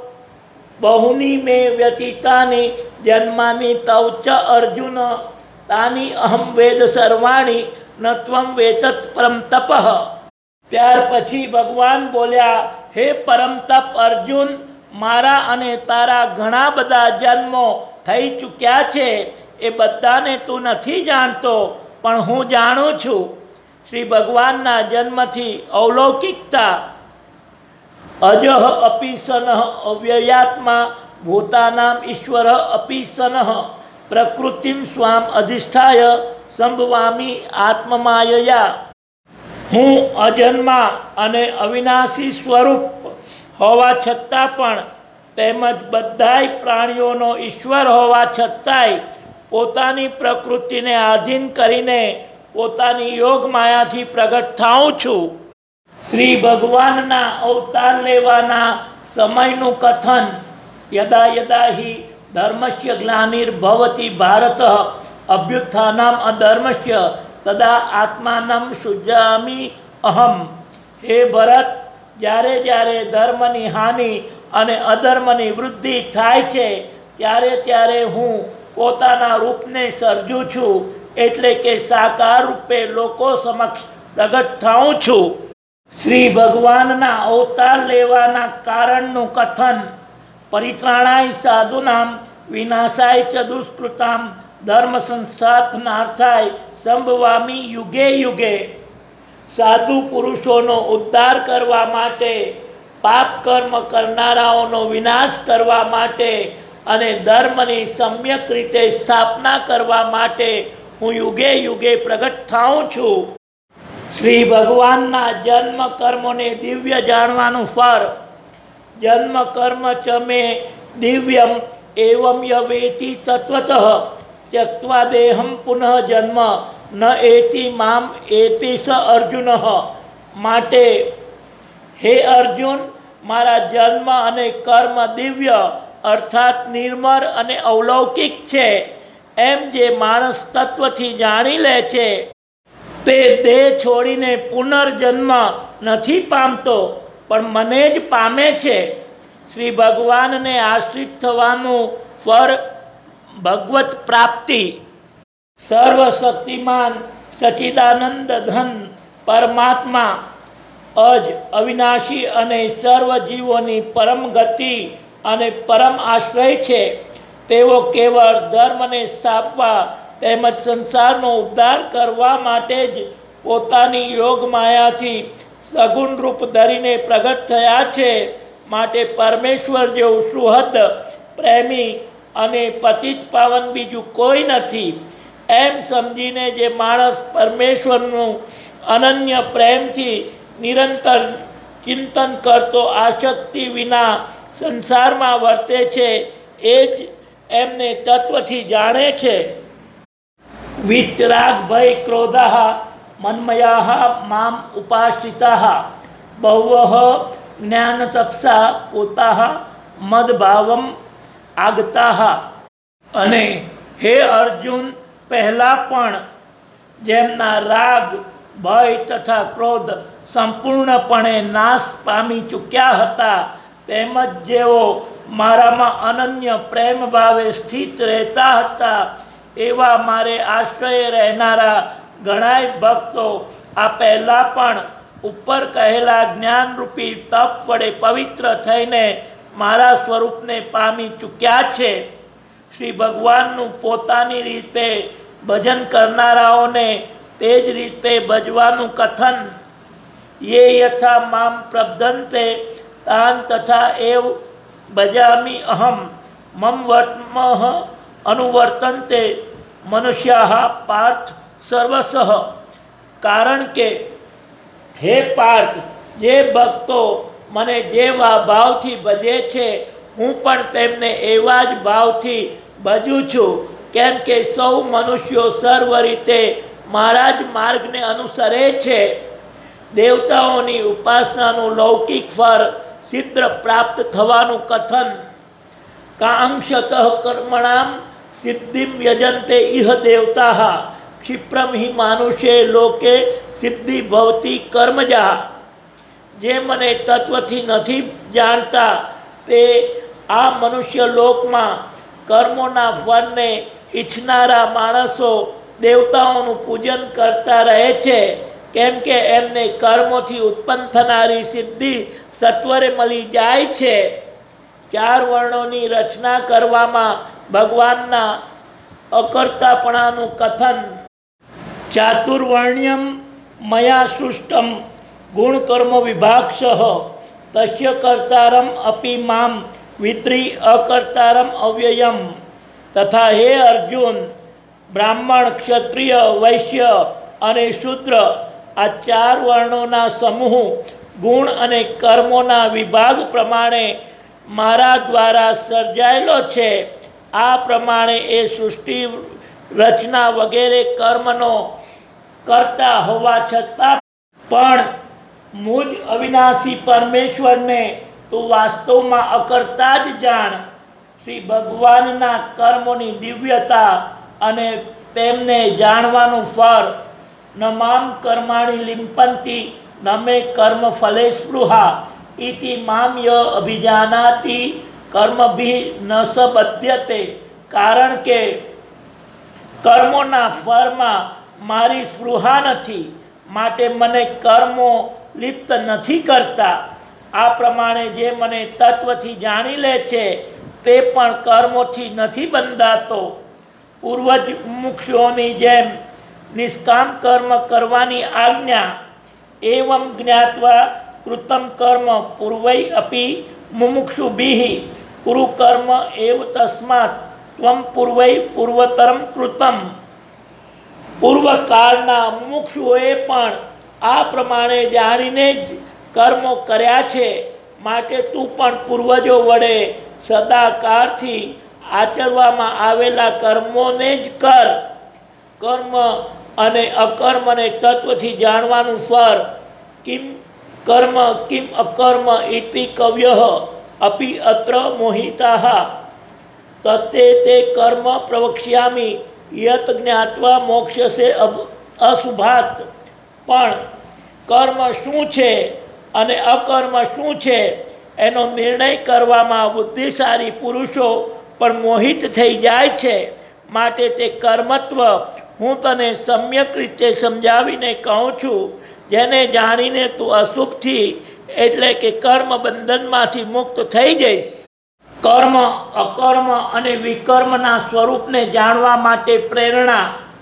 A: બહુની મે વ્યતીતાની જન્માની તવ ચ અર્જુન તાની અહમ વેદ સર્વાણી ન ત્વં વેતત પરમ તપઃ. ત્યાર પછી ભગવાન બોલ્યા, હે પરમ તપ અર્જુન, મારા અને તારા ઘણા બધા જન્મો થઈ ચૂક્યા છે. એ બધાને તું નથી જાણતો, પણ હું જાણું છું. શ્રી ભગવાનના જન્મથી અવલૌકિકતા. અજઃ અપી સનઃ અવ્યયાત્મા ભૂતાનામ ઈશ્વર અપી સનઃ પ્રકૃતિમ સ્વામ અધિષ્ઠાય સંભવામી આત્મમાયયા. હું અજન્મા અને અવિનાશી સ્વરૂપ હોવા છતાં પણ, તેમજ બધાય પ્રાણીઓનો ઈશ્વર હોવા છતાંય પોતાની પ્રકૃતિને આધીન કરીને પોતાની યોગ માયાથી પ્રગટ થાઉં છું. શ્રી ભગવાનના અવતાર લેવાના સમયનું કથન. યદા યદા હિ ધર્મસ્ય ગ્લાનિર્ભવતિ ભારત અભ્યુત્થાનમ અધર્મસ્ય તદા આત્માનમ સૃજામિ અહમ. હે ભરત, જ્યારે જ્યારે ધર્મની હાનિ અને અધર્મની વૃદ્ધિ થાય છે ત્યારે ત્યારે હું પોતાના રૂપને સર્જું છું, એટલે કે સાકાર રૂપે લોકો સમક્ષ પ્રગટ થાઉં છું. શ્રી ભગવાનના અવતાર લેવાના કારણનું કથન. પરિત્રાણાય સાધુનામ વિનાશાય ચ દુષ્કૃતામ ધર્મ સંસ્થાપનાર્થાય સંભવામી યુગે યુગે. સાધુ પુરુષોનો ઉદ્ધાર કરવા માટે, પાપ કર્મ કરનારાઓનો વિનાશ કરવા માટે અને ધર્મની સમ્યક રીતે સ્થાપના કરવા માટે હું યુગે યુગે પ્રગટ થાઉં છું. શ્રી ભગવાનના જન્મ કર્મોને દિવ્ય જાણવાનું ફળ. જન્મ કર્મ ચ મે દિવ્યમ એવમ યવેતિ તત્વતઃ ત્યક્ત્વા દેહમ પુનઃ જન્મ ન એતિ મામ એતિ સ અર્જુન. માટે હે અર્જુન, મારા જન્મ અને કર્મ દિવ્ય અર્થાત નિર્મળ અને અવલૌકિક છે એમ જે માણસ તત્વથી જાણી લે છે તે દેહ છોડીને પુનર્જન્મ નથી પામતો, પણ મને જ પામે છે. શ્રી ભગવાનને આશ્રિત થવાનું ફળ ભગવત પ્રાપ્તિ. સર્વશક્તિમાન સચિદાનંદ ધન પરમાત્મા અજ અવિનાશી અને સર્વ જીવોની પરમ ગતિ અને પરમ આશ્રય છે. તેઓ કેવળ ધર્મને સ્થાપવા તેમજ સંસારનો ઉદ્ધાર કરવા માટે જ પોતાની યોગ માયાથી સગુણ રૂપ ધરીને પ્રગટ થયા છે. માટે પરમેશ્વર જેવું સુહદ પ્રેમી અને પતિત પાવન બીજું કોઈ નથી એમ સમજીને જે માણસ પરમેશ્વરનું અનન્ય પ્રેમથી નિરંતર ચિંતન કરતો આસક્તિ વિના સંસારમાં વર્તે છે એ જ એમને તત્વથી જાણે છે. વિતરાગ ભય ક્રોધાઃ મન્મયાઃ મામ ઉપાશ્રિતાઃ બહવઃ જ્ઞાન તપસા પોતાઃ મદભાવમ આગતાઃ. અને હે અર્જુન, પહેલા પણ જેમના રાગ ભય તથા ક્રોધ સંપૂર્ણપણે નાશ પામી ચૂક્યા હતા, તેમજ જેઓ મારામાં અનન્ય પ્રેમ ભાવે સ્થિત રહેતા હતા, એવા મારે આશ્રય રહેનારા ઘણાય ભક્તો આ પહેલા પણ ઉપર કહેલા જ્ઞાનરૂપી તપ વડે પવિત્ર થઈને મારા સ્વરૂપને પામી ચૂક્યા છે. શ્રી ભગવાનનું પોતાની રીતે ભજન કરનારાઓને તે જ રીતે ભજવાનું કથન. યે યથા મામ પ્રબધન્તે તાન તથા એવ ભજામિ અહમ મમ વર્તમઃ અનુવર્તન્તે મનુષ્યાઃ પાર્થ સર્વસઃ. કારણ કે હે પાર્થ, જે ભક્તો મને જેવા ભાવથી ભજે છે, હું પણ તેમને એવા જ ભાવથી ભજું છું. કેમ કે સૌ મનુષ્યો સર્વ રીતે મારા જ માર્ગને અનુસરે છે. દેવતાઓની ઉપાસનાનું લૌકિક ફળ સિદ્ધ પ્રાપ્ત થવાનું કથન. કાંક્ષતઃ કર્મણામ સિદ્ધિમ યજન્તે ઇહ દેવતાઃ ક્ષિપ્રમ હિ માનુષે લોકે સિદ્ધિ ભવતી કર્મજા. જે મને તત્વથી નથી જાણતા તે આ મનુષ્ય લોકમાં કર્મોના ફળને ઈચ્છનારા માણસો દેવતાઓનું પૂજન કરતા રહે છે. કેમ કે એમને કર્મોથી ઉત્પન્ન થનારી સિદ્ધિ સત્વરે મળી જાય છે. ચાર વર્ણોની રચના કરવામાં ભગવાનના અકર્તાપણાનું કથન. ચાતુર્વર્ણ્યમ મયા સૃષ્ટમ ગુણ કર્મ વિભાગશઃ તસ્ય કર્તારમ અપી મામ વિત્રી અકર્તારમ અવ્યયમ. તથા હે અર્જુન, બ્રાહ્મણ, ક્ષત્રિય, વૈશ્ય અને શૂદ્ર આ ચાર વર્ણોના સમૂહ ગુણ અને કર્મોના વિભાગ પ્રમાણે મારા દ્વારા સર્જાયેલો છે. આ પ્રમાણે એ સૃષ્ટિ રચના વગેરે કર્મનો કરતા હોવા છતાં પણ મુજ અવિનાશી પરમેશ્વરને તું વાસ્તવમાં અકર્તા જ જાણ. શ્રી ભગવાનના કર્મોની દિવ્યતા અને તેમને જાણવાનું ફળ. ન મામ કર્માણી લિંપંતી ન મે કર્મ ફલે સ્પૃહા इति माम य अभिजानाति कर्मभिः न सबध्यते। कारण के કર્મોના ફળમાં મારી સ્પૃહા નથી, માટે મને કર્મો લિપ્ત નથી કરતા. આ પ્રમાણે જે મને તત્વથી જાણી લે છે તે પણ કર્મોથી નથી બંધાતો. પૂર્વજ મુમુક્ષુઓની જેમ નિષ્કામ કર્મ કરવાની આજ્ઞા. એવં જ્ઞાત્વા કૃતમ કર્મ પૂર્વૈ અપી મુમુક્ષુભિઃ કુરુ કર્મ એવ તસ્માત ત્વમ પૂર્વૈ પૂર્વતરમ કૃતમ. પૂર્વકાળના મુમુક્ષુઓએ પણ આ પ્રમાણે જાણીને જ કર્મો કર્યા છે, માટે તું પણ પૂર્વજો વડે સદાકાળથી આચરવામાં આવેલા કર્મોને જ કર. કર્મ અને અકર્મને તત્વથી જાણવાનું ફળ. કિમ કર્મ કિમ અકર્મ ઇતિ કવ્યઃ અપી અત્ર મોહિતાઃ તત્તે તે કર્મ પ્રવક્ષ્યામિ યત જ્ઞાત્વા મોક્ષસે અશુભાત. પણ કર્મ શું છે અને અકર્મ શું છે એનો નિર્ણય કરવામાં બુદ્ધિશાળી પુરુષો પણ મોહિત થઈ જાય છે. માટે તે કર્મત્વ હું તને સમ્યક રીતે સમજાવીને કહું છું, જેને જાણીને તું અશુભથી એટલે કે કર્મ બંધનમાંથી મુક્ત થઈ જઈશ. કર્મ અકર્મ અને વિકર્મના સ્વરૂપને જાણવા માટે પ્રેરણા.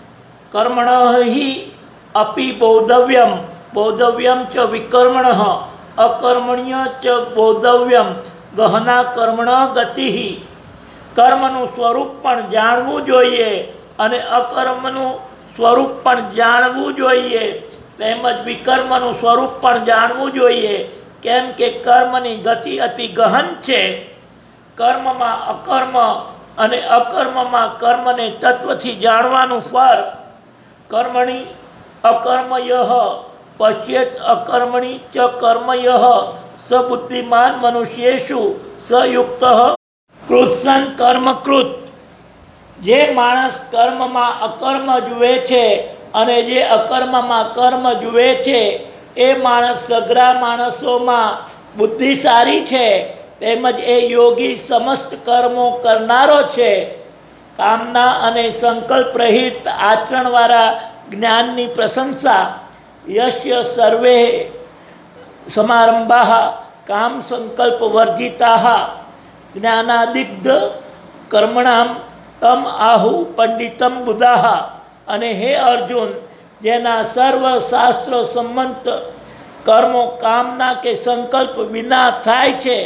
A: કર્મણઃ અપી બોધવ્યમ બોધવ્યમ ચ વિકર્મણઃ અકર્મણ્ય ચ બોધવ્યમ ગહના કર્મણ ગતિ. કર્મનું સ્વરૂપ પણ જાણવું જોઈએ અને અકર્મનું સ્વરૂપ પણ જાણવું જોઈએ, તેમજ વિકર્મનું સ્વરૂપ પણ જાણવું જોઈએ. કેમ કે કર્મની ગતિ અતિ ગહન છે. કર્મમાં અકર્મ અને અકર્મમાં કર્મને તત્વથી જાણવાનું ફળ. કર્મણી અકર્મયઃ પશ્યેત અકર્મણી ચ કર્મયઃ સબુદ્ધિમાન મનુષ્યેષુ સયુક્ત કૃત્સન કર્મકૃત. જે માણસ કર્મમાં અકર્મ જુએ છે અને જે અકર્મમાં કર્મ જુએ છે એ માણસ સઘળા માણસોમાં બુદ્ધિશાળી છે, તેમજ એ યોગી સમસ્ત કર્મો કરનારો છે. કામના અને સંકલ્પ રહિત આચરણવાળા જ્ઞાનની પ્રશંસા. યસ્ય સર્વે સમારંભાઃ કામ સંકલ્પ વર્જિતાઃ જ્ઞાનાદિગ્ધ કર્મણામ તમ આહુ પંડિતમ બુધાઃ. અને હે અર્જુન, જેના સર્વ શાસ્ત્ર સંમત કર્મો કામના કે સંકલ્પ વિના થાય છે,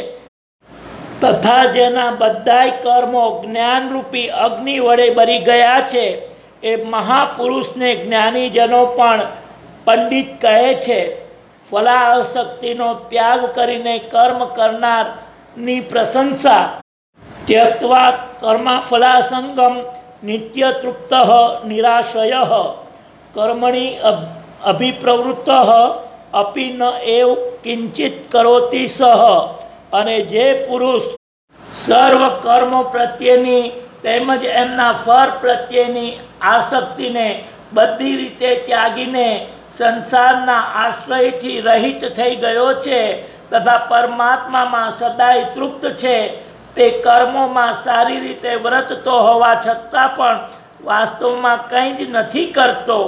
A: તથા જેના બધાય કર્મો જ્ઞાનરૂપી અગ્નિ વડે બળી ગયા છે, એ મહાપુરુષને જ્ઞાનીજનો પણ પંડિત કહે છે. ફલાશક્તિનો ત્યાગ કરીને કર્મ કરનારની પ્રશંસા. ત્યક્ત્વા કર્મફલાસંગમ નિત્ય તૃપ્ત નિરાશય કર્મણી અભિપ્રવૃત્ત અપી ન એવ કિંચિત કરોતિ સહ. અને જે પુરુષ સર્વ કર્મો પ્રત્યેની તેમજ એમના ફળ પ્રત્યેની આસક્તિને બધી રીતે ત્યાગીને સંસારના આશ્રયથી રહિત થઈ ગયો છે તથા પરમાત્મામાં સદાય તૃપ્ત છે, તે કર્મોમાં સારી રીતે વર્તતો હોવા છતાં પણ વાસ્તવમાં કંઈ જ નથી કરતો.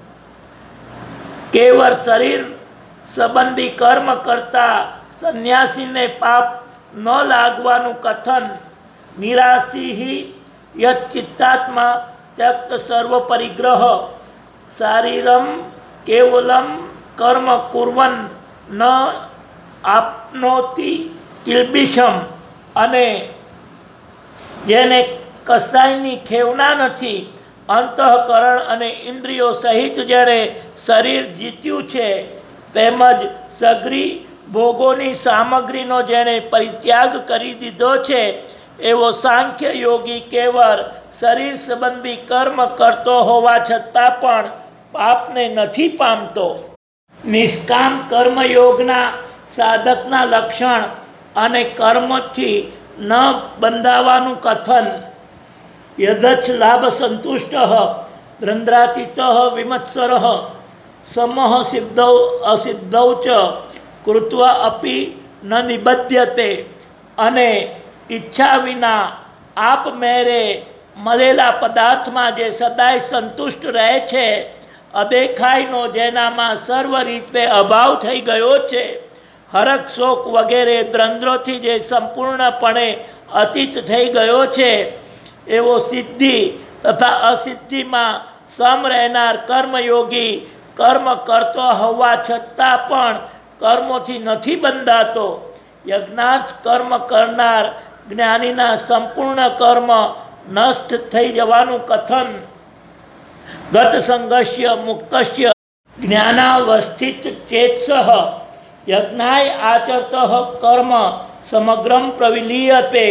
A: કેવળ શરીર સંબંધી કર્મ કરતા સંન્યાસીને પાપ ન લાગવાનું કથન. નિરાશી યચ્ચિત્તાત્મા ત્યક્ત સર્વ પરિગ્રહ શારીરમ કેવલમ કર્મ કુર્વન ન આપનોતિ કિલ્બિષમ. અને જેને કસાયની ખેવના નથી, અંતઃકરણ અને ઇન્દ્રિયો સહિત જેણે શરીર જીત્યું છે, તેમજ સઘળી ભોગોની સામગ્રીનો જેણે પરિત્યાગ કરી દીધો છે, એવો સાંખ્ય યોગી કેવળ શરીર સંબંધી કર્મ કરતો હોવા છતાં પણ પાપને નથી પામતો. નિષ્કામ કર્મયોગના સાધકના લક્ષણ અને કર્મથી ન બંધાવાનું કથન. યદચ્છ લાભ સંતુષ્ટ ધ્રંદ્રાતીત વિમત્સર સમઃ સિદ્ધૌ અસિદ્ધૌ ચ કૃત્વા અપી ન નિબધ્યતે, અને ઈચ્છા વિના આપમેરે મળેલા પદાર્થમાં જે સદાય સંતુષ્ટ રહે છે, અદેખાઈનો જેનામાં સર્વ રીતે અભાવ થઈ ગયો છે, હરક શોક વગેરે દ્રંદ્રોથી જે સંપૂર્ણપણે અતીત થઈ ગયો છે, એવો સિદ્ધિ તથા અસિદ્ધિમાં સમ રહેનાર કર્મયોગી કર્મ કરતો હોવા છતાં પણ કર્મોથી નથી બંધાતો. યજ્ઞાર્થ કર્મ કરનાર જ્ઞાનીના સંપૂર્ણ કર્મ નષ્ટ થઈ જવાનું કથન ગત સંઘસ્ય મુક્તસ્ય જ્ઞાનાવસ્થિત ચેતસ યજ્ઞાય આચરત કર્મ સમગ્રમ પ્રવિલીયતે.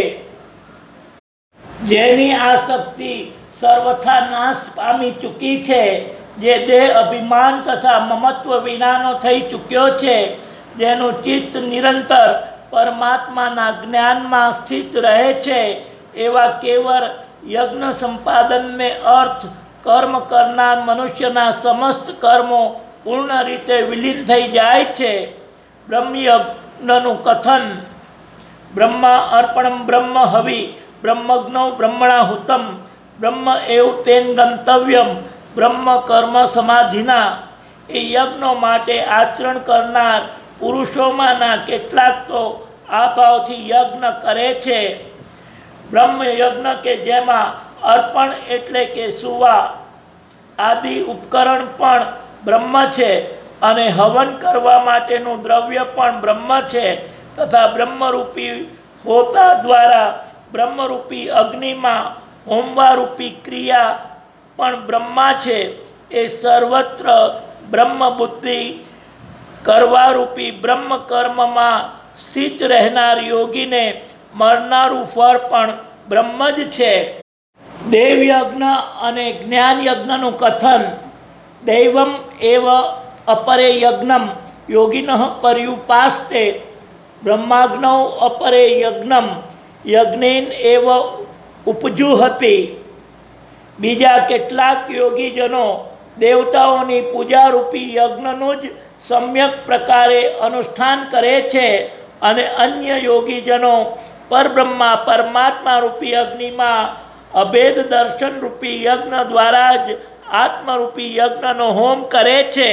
A: જેની આસક્તિ સર્વથા નાશ પામી ચૂકી છે, જે દેહ અભિમાન તથા મમત્વ વિનાનો થઈ ચૂક્યો છે, જેનું ચિત્ત નિરંતર પરમાત્માના જ્ઞાનમાં સ્થિત રહે છે, એવા કેવળ યજ્ઞ સંપાદનને અર્થ કર્મ કરનાર મનુષ્યના સમસ્ત કર્મો પૂર્ણ રીતે વિલીન થઈ જાય છે. બ્રહ્મયજ્ઞનું કથન. બ્રહ્મા અર્પણમ બ્રહ્મ હવિ બ્રહ્મજ્ઞો બ્રહ્મણાહુતમ બ્રહ્મ એવ તેન ગંતવ્યમ બ્રહ્મ કર્મ સમાધિના. એ યજ્ઞો માટે આચરણ કરનાર પુરુષોમાંના કેટલાક તો આ ભાવથી યજ્ઞ કરે છે. બ્રહ્મ યજ્ઞ કે જેમાં અર્પણ એટલે કે સુવા આદિ ઉપકરણ પણ બ્રહ્મ છે, અને હવન કરવા માટેનું દ્રવ્ય પણ બ્રહ્મ છે, તથા બ્રહ્મરૂપી હોતા દ્વારા બ્રહ્મરૂપી અગ્નિમાં હોમવારૂપી ક્રિયા પણ બ્રહ્મા છે. એ સર્વત્ર બ્રહ્મ બુદ્ધિ કરવારૂપી બ્રહ્મ કર્મમાં સ્થિત રહેનાર યોગીને મળનારું ફળ પણ બ્રહ્મ જ છે. દેવયજ્ઞ અને જ્ઞાન યજ્ઞનું કથન. દૈવમ એવ અપરે યજ્ઞમ યોગિન પર્યુપાસ્તે બ્રહ્માગ્નૌ અપરે યજ્ઞમ યજ્ઞેન એવ ઉપજુહતિ. બીજા કેટલાક યોગીજનો દેવતાઓની પૂજારૂપી યજ્ઞનું જ સમ્યક પ્રકારે અનુષ્ઠાન કરે છે, અને અન્ય યોગીજનો પરબ્રહ્મા પરમાત્મા રૂપી અગ્નિમાં અભેદ દર્શન રૂપી યજ્ઞ દ્વારા જ આત્મરૂપી યજ્ઞનો હોમ કરે છે.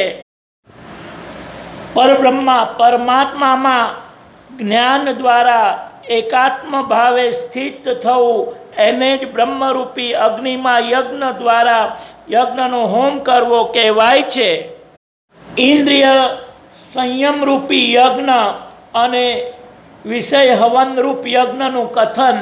A: પરબ્રહ્મા પરમાત્મામાં જ્ઞાન દ્વારા એકાત્મ ભાવે સ્થિત થવું, એને જ બ્રહ્મરૂપી અગ્નિમાં યજ્ઞ દ્વારા યજ્ઞનો હોમ કરવો કહેવાય છે. ઇન્દ્રિય સંયમરૂપી યજ્ઞ અને વિષય હવનરૂપ યજ્ઞનું કથન.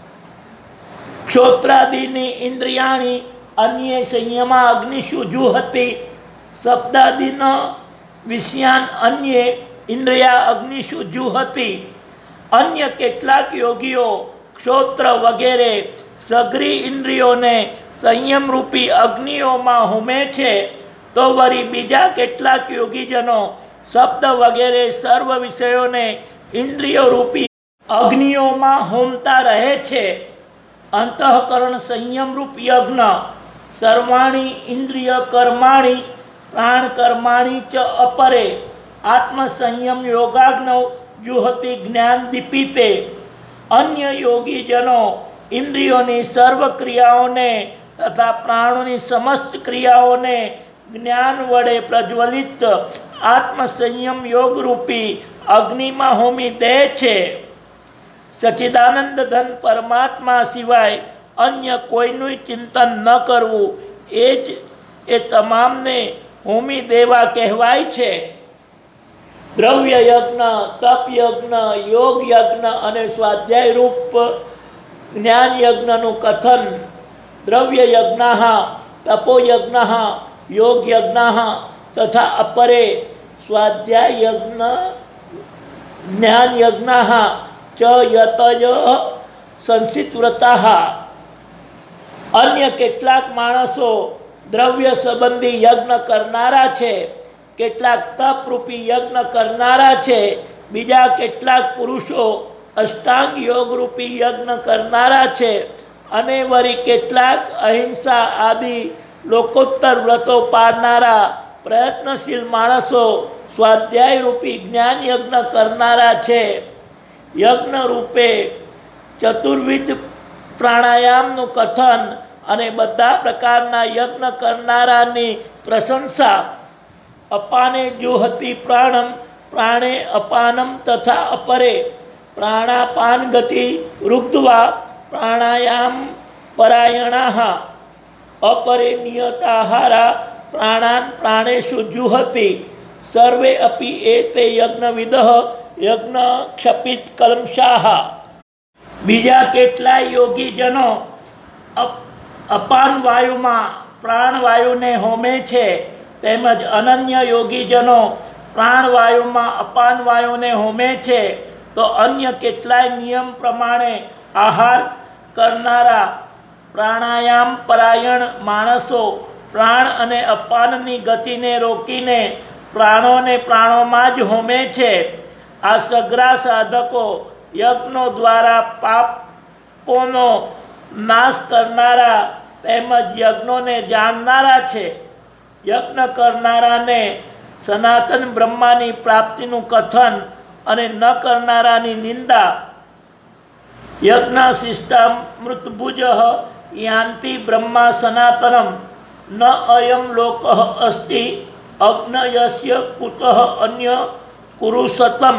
A: ક્ષોત્રાદિની ઇન્દ્રિયાણી અન્ય સંયમા અગ્નિષુ જુહતિ શબ્દાદિન વિષયાન અન્ય ઇન્દ્રિયા અગ્નિષુ જુહતિ. અન્ય કેટલાક યોગીઓ ક્ષોત્ર વગેરે સઘરી ઇન્દ્રિયોને સંયમરૂપી અગ્નિઓમાં હોમે છે, તો વળી બીજા કેટલાક યોગીજનો શબ્દ વગેરે સર્વ વિષયોને ઇન્દ્રિયો રૂપી અગ્નિઓમાં હોમતા રહે છે. અંતઃકરણ સંયમરૂપ યજ્ઞ. સર્વાણી ઇન્દ્રિય કર્માણી પ્રાણ કર્માણી ચ અપરે આત્મસંયમ યોગાગ્નૌ જુહતિ જ્ઞાન દીપિતે. અન્ય યોગીજનો ઇન્દ્રિયોની સર્વ ક્રિયાઓને તથા પ્રાણોની સમસ્ત ક્રિયાઓને જ્ઞાન વડે પ્રજ્વલિત આત્મસંયમ યોગરૂપી અગ્નિમાં હોમી દે છે. સચ્ચિદાનંદ ધન પરમાત્મા સિવાય અન્ય કોઈનું ચિંતન ન કરવું, એ જ એ તમામને હોમી દેવા કહેવાય છે. દ્રવ્ય યજ્ઞ, તપ યજ્ઞ, યોગ યજ્ઞ અને સ્વાધ્યાય રૂપ જ્ઞાન યજ્ઞનું કથન. દ્રવ્ય યજ્ઞ તપો યજ્ઞ યોગ યજ્ઞ તથા અપરે સ્વાધ્યાય યજ્ઞ જ્ઞાન યજ્ઞ ચ યતય સંસિતવ્રતા. અન્ય કેટલાક માણસો દ્રવ્ય સંબંધી યજ્ઞ કરનારા છે, કેટલાક તપરૂપી યજ્ઞ કરનારા છે, બીજા કેટલાક પુરુષો અષ્ટાંગ યોગરૂપી યજ્ઞ કરનારા છે, અને વળી કેટલાક અહિંસા આદિ લોકોત્તર વ્રતો પાળનારા પ્રયત્નશીલ માણસો સ્વાધ્યાય રૂપી જ્ઞાન યજ્ઞ કરનારા છે. યજ્ઞ રૂપે ચતુર્વિધ પ્રાણાયામનું કથન અને બધા પ્રકારના યજ્ઞ કરનારાની પ્રશંસા. અપાને જુહતિ પ્રાણમ પ્રાણે અપાનમ તથા અપરે પ્રાણાપાન ગતિ રૂગ્ધવા પ્રાણાયામ પરાયણાહ અપરે નિયતાહારા પ્રાણાન પ્રાણેષુ જુહતિ સર્વે અપી એતે યજ્ઞવિદઃ યજ્ઞ ક્ષપિત કલમશાહ. બીજા કેટલાય યોગીજનો અપાન વાયુમાં પ્રાણવાયુને હોમે છે, તેમજ અનન્ય યોગીજનો પ્રાણવાયુમાં અપાન વાયુને હોમે છે. તો અન્ય કેટલાય નિયમ પ્રમાણે આહાર કરનારા પ્રાણાયામ પરાયણ માણસો પ્રાણ અને અપાનની ગતિને રોકીને પ્રાણોને પ્રાણોમાં જ હોમે છે. આ સઘળા સાધકો યજ્ઞો દ્વારા પાપોનો નાશ કરનારા તેમજ યજ્ઞોને જાણનારા છે. યજ્ઞ કરનારાને સનાતન બ્રહ્માની પ્રાપ્તિનું કથન અને ન કરનારાની નિંદા. યજ્ઞ શિષ્ટામૃતભુજ યાન્તિ બ્રહ્મા સનાતનમ ન અયમ લોક અસ્તિ અગ્નયસ્ય કુતઃ અન્ય કુરુષતમ.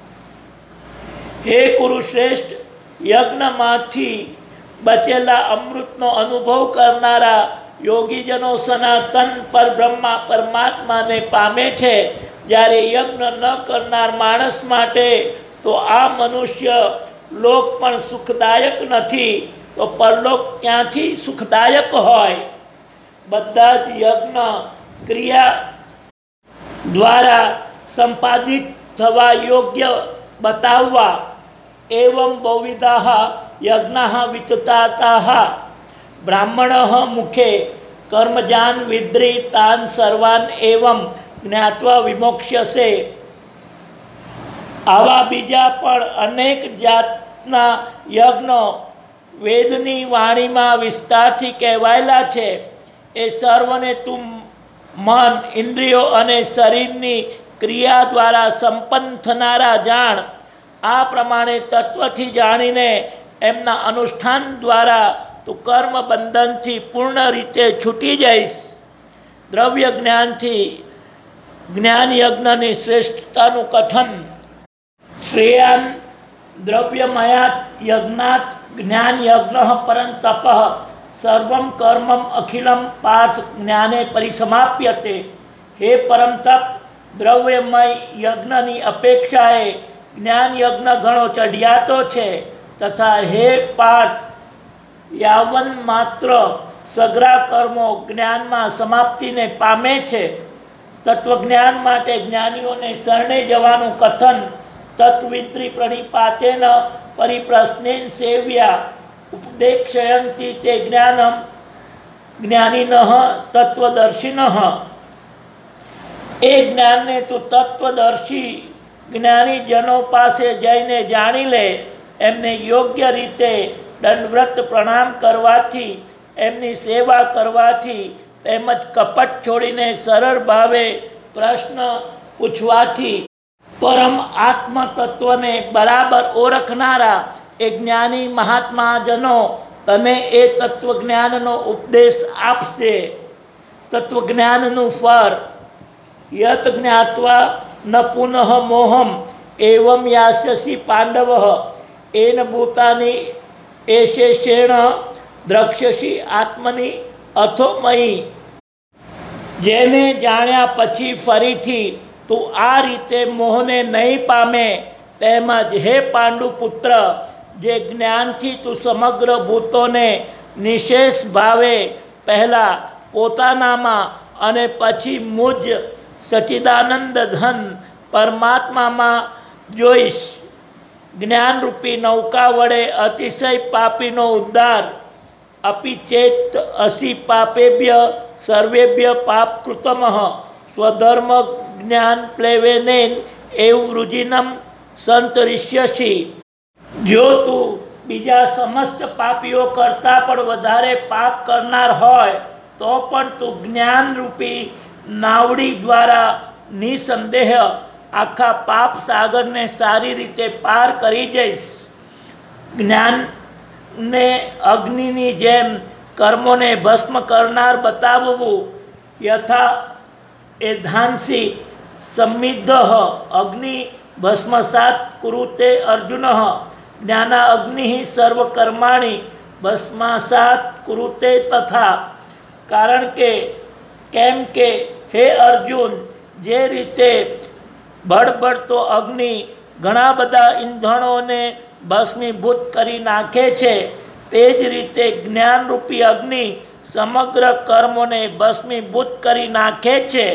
A: હે કુરુશ્રેષ્ઠ, યજ્ઞમાંથી બચેલા અમૃતનો અનુભવ કરનારા યોગીજનો સનાતન પર બ્રહ્મા પરમાત્માને પામે છે. જ્યારે યજ્ઞ ન કરનાર માણસ માટે તો આ મનુષ્ય લોક પણ સુખદાયક નથી, તો પરલોક ક્યાંથી સુખદાયક હોય? બધા જ યજ્ઞ ક્રિયા દ્વારા સંપાદિત થવા યોગ્ય બતાવવા. એવં બહુવિધાઃ યજ્ઞાઃ વિતતાતાઃ બ્રાહ્મણઃ મુખે કર્મજાન વિદ્રી તાન સર્વાન એવં જ્ઞાત્વા વિમોક્ષ્યસે. આવા બીજા પણ અનેક જાતના યજ્ઞો વેદની વાણીમાં વિસ્તારથી કહેવાયેલા છે. એ સર્વને તું મન, ઇન્દ્રિયો અને શરીરની ક્રિયા દ્વારા સંપન્ન થનારા જાણ. આ પ્રમાણે તત્વથી જાણીને એમના અનુષ્ઠાન દ્વારા તું કર્મ બંધનથી પૂર્ણ રીતે છૂટી જઈશ. દ્રવ્ય જ્ઞાનથી જ્ઞાન યજ્ઞની શ્રેષ્ઠતાનું કથન. શ્રેયાન દ્રવ્યમયાત યજ્ઞાત જ્ઞાન યજ્ઞ પરં તપઃ સર્વમ કર્મમ અખિલમ પાર્થ જ્ઞાને પરિસમાપ્યતે. હે પરમ તપ, દ્રવ્યમય યજ્ઞની અપેક્ષાએ જ્ઞાન યજ્ઞ ઘણો ચઢિયાતો છે. તથા હે પાર્થ, યાવન માત્ર સઘળા કર્મો જ્ઞાનમાં સમાપ્તિને પામે છે. તત્વજ્ઞાન માટે જ્ઞાનીઓને શરણે જવાનું કથન. તત્વિત્રી પ્રણિપાતેન પરિપ્રશ્નેન સેવ્યા ઉપદેક્ષયંતિ તે જ્ઞાનમ જ્ઞાનિનઃ તત્વદર્શિનઃ. એ જ્ઞાનને તું તત્વદર્શી જ્ઞાનીજનો પાસે જઈને જાણી લે. એમને યોગ્ય રીતે દંડવ્રત પ્રણામ કરવાથી, એમની સેવા કરવાથી, તેમજ કપટ છોડીને સરળ ભાવે પ્રશ્ન પૂછવાથી પરમ આત્મ તત્વને બરાબર ઓળખનારા એ જ્ઞાની મહાત્માજનો તને એ તત્વજ્ઞાનનો ઉપદેશ આપશે. તત્વજ્ઞાનનું ફળ. યત જ્ઞાત્વા ન પુનઃ મોહમ એવમ યાસ્યસી પાંડવ એન ભૂતાની એશેષેણ દ્રક્ષ્યસી આત્મની અથોમયી. જેને જાણ્યા પછી ફરીથી તું આ રીતે મોહને નહીં પામે, તેમજ હે પાંડુ પુત્ર, જે જ્ઞાનથી તું સમગ્ર ભૂતોને નિશેષ ભાવે પહેલાં પોતાનામાં અને પછી મુજ સચ્ચિદાનંદ ધન પરમાત્મામાં જોઈશ. જ્ઞાનરૂપી નૌકા વડે અતિશય પાપીનો ઉદ્ધાર. અપી ચેત અસી પાપેભ્ય સર્વેભ્ય પાપકૃતમ સ્વધર્મ જ્ઞાન પ્લેવેનેન એવ વૃજિનમ સંતરિષ્યસી. જો તું બીજા સમસ્ત પાપીઓ કરતાં પણ વધારે પાપ કરનાર હોય તો પણ તું જ્ઞાનરૂપી નાવડી દ્વારા નિસંદેહ આખા પાપ સાગરને સારી રીતે પાર કરી જઈશ. જ્ઞાનને અગ્નિની જેમ કર્મોને ભસ્મ કરનાર બતાવવું. યથા એ ધાંસી સમિદ્ધ અગ્નિ ભસ્મસાત કુરુતે અર્જુન જ્ઞાના અગ્નિ સર્વ કર્માણી ભસ્મસાત કુરુતે તથા. કારણ કે કેમ કે હે અર્જુન, જે રીતે ભડભડતો અગ્નિ ઘણા બધા ઈંધણોને ભસ્મીભૂત કરી નાખે છે, તે જ રીતે જ્ઞાનરૂપી અગ્નિ સમગ્ર કર્મોને ભસ્મીભૂત કરી નાખે છે.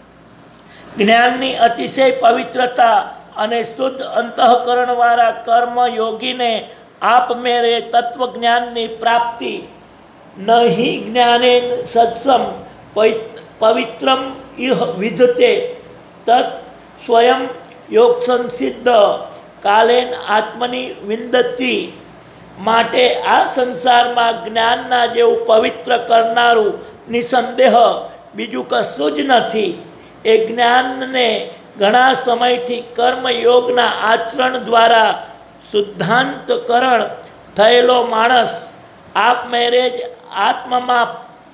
A: જ્ઞાનની અતિશય પવિત્રતા અને શુદ્ધ અંતઃકરણવાળા કર્મ યોગીને આપમેળે તત્વજ્ઞાનની પ્રાપ્તિ. નહીં જ્ઞાનેન સત્સમ પવિત્રમ ઇહ વિધતે તત્ સ્વયં યોગ સંસિદ્ધ કાલેન આત્મની વિંદતી. માટે આ સંસારમાં જ્ઞાનના જેવું પવિત્ર કરનારું નિસંદેહ બીજું કશું જ નથી. એ જ્ઞાનને ઘણા સમયથી કર્મયોગના આચરણ દ્વારા શુદ્ધાંતકરણ થયેલો માણસ આપમેળે જ આત્મમાં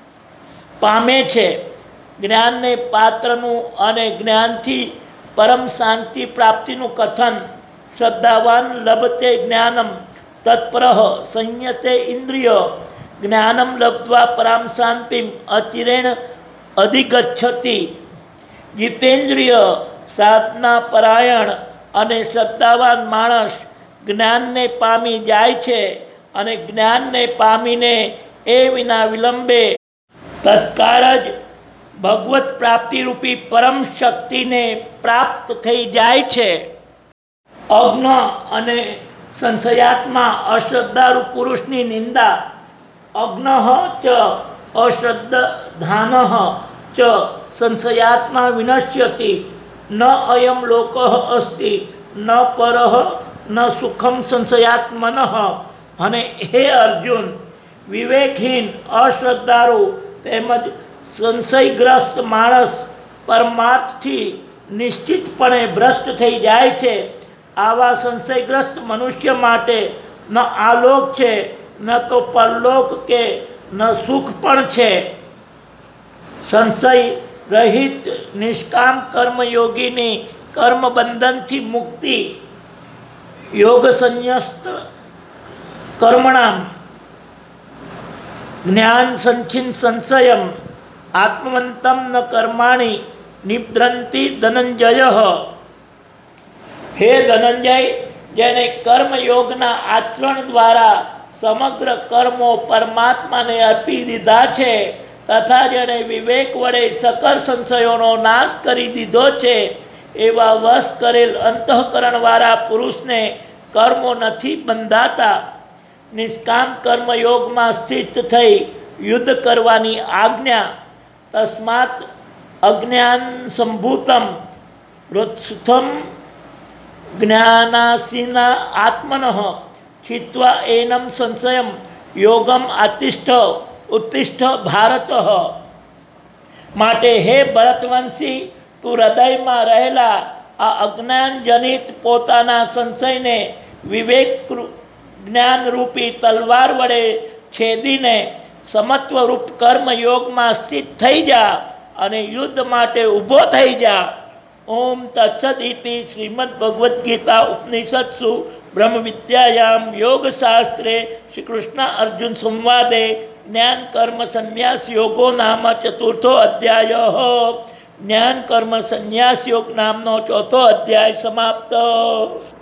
A: પામે છે. જ્ઞાનને પાત્રનું અને જ્ઞાનથી પરમ શાંતિ પ્રાપ્તિનું કથન. શ્રદ્ધાવાન લભતે જ્ઞાનમ તત્પરઃ સંયતે ઇન્દ્રિય જ્ઞાનમ લબ્ધ્વા પરામ શાંતિમ અચિરેણ અધિગચ્છતિ. જીતેન્દ્રિય સાધના પરાયણ અને શ્રદ્ધાવાન માણસ જ્ઞાનને પામી જાય છે અને જ્ઞાનને પામીને એ વિના વિલંબે તત્કાળ જ ભગવત પ્રાપ્તિરૂપી પરમ શક્તિને પ્રાપ્ત થઈ જાય છે. અજ્ઞ અને સંશયાત્મા અશ્રદ્ધારૂ પુરુષની નિંદા. અજ્ઞ ચ અશ્રદ્ધાન ચ સંશયાત્મા વિનશ્યતિ. ન અયમ લોક અસ્તિ ન પરઃ ન સુખમ સંશયાત્મન. અને હે અર્જુન, વિવેકહીન અશ્રદ્ધાળુ તેમજ સંશયગ્રસ્ત માણસ પરમાર્થથી નિશ્ચિતપણે ભ્રષ્ટ થઈ જાય છે. આવા સંશયગ્રસ્ત મનુષ્ય માટે ન આલોક છે, ન તો પરલોક કે ન સુખ પણ છે. સંશય રહિત નિષ્કામ કર્મયોગીની કર્મબંધનથી મુક્તિ. યોગ સંન્યસ્ત કર્મણામ જ્ઞાન સંચિન સંશયમ આત્મવંતમ ન કર્માણી નિબ્રંતિ ધનંજય. હે ધનંજય, જેને કર્મયોગના આચરણ દ્વારા સમગ્ર કર્મો પરમાત્માને અર્પી દીધા છે તથા જેણે વિવેક વડે સકળ સંશયોનો નાશ કરી દીધો છે, એવા વશ કરેલ અંતઃકરણવાળા પુરુષને કર્મો નથી બંધાતા. નિષ્કામ કર્મયોગમાં સ્થિત થઈ યુદ્ધ કરવાની આજ્ઞા. તસ્માત અજ્ઞાન સંભૂતમ રોત્સુથમ જ્ઞાનાસીના આત્મનઃ છિત્વા એનમ સંશયમ યોગમ આતિષ્ઠ ઉત્તિષ્ઠ ભારત. માટે હે ભરતવંશી, તું હૃદયમાં રહેલા આ અજ્ઞાનજનિત પોતાના સંશયને વિવેક જ્ઞાનરૂપી તલવાર વડે છેદીને સમત્વરૂપ કર્મયોગમાં સ્થિત થઈ જા અને યુદ્ધ માટે ઊભો થઈ જા. ઓમ તત્સદ ઇતિ શ્રીમદ ભગવદ્ ગીતા ઉપનિષત્સુ બ્રહ્મ વિદ્યાયામ યોગશાસ્ત્રે શ્રી કૃષ્ણ અર્જુન સંવાદે જ્ઞાન કર્મ સંન્યાસ યોગો નામ ચતુર્થો અધ્યાય. જ્ઞાન કર્મ સંન્યાસ યોગ નામનો ચોથો અધ્યાય સમાપ્ત.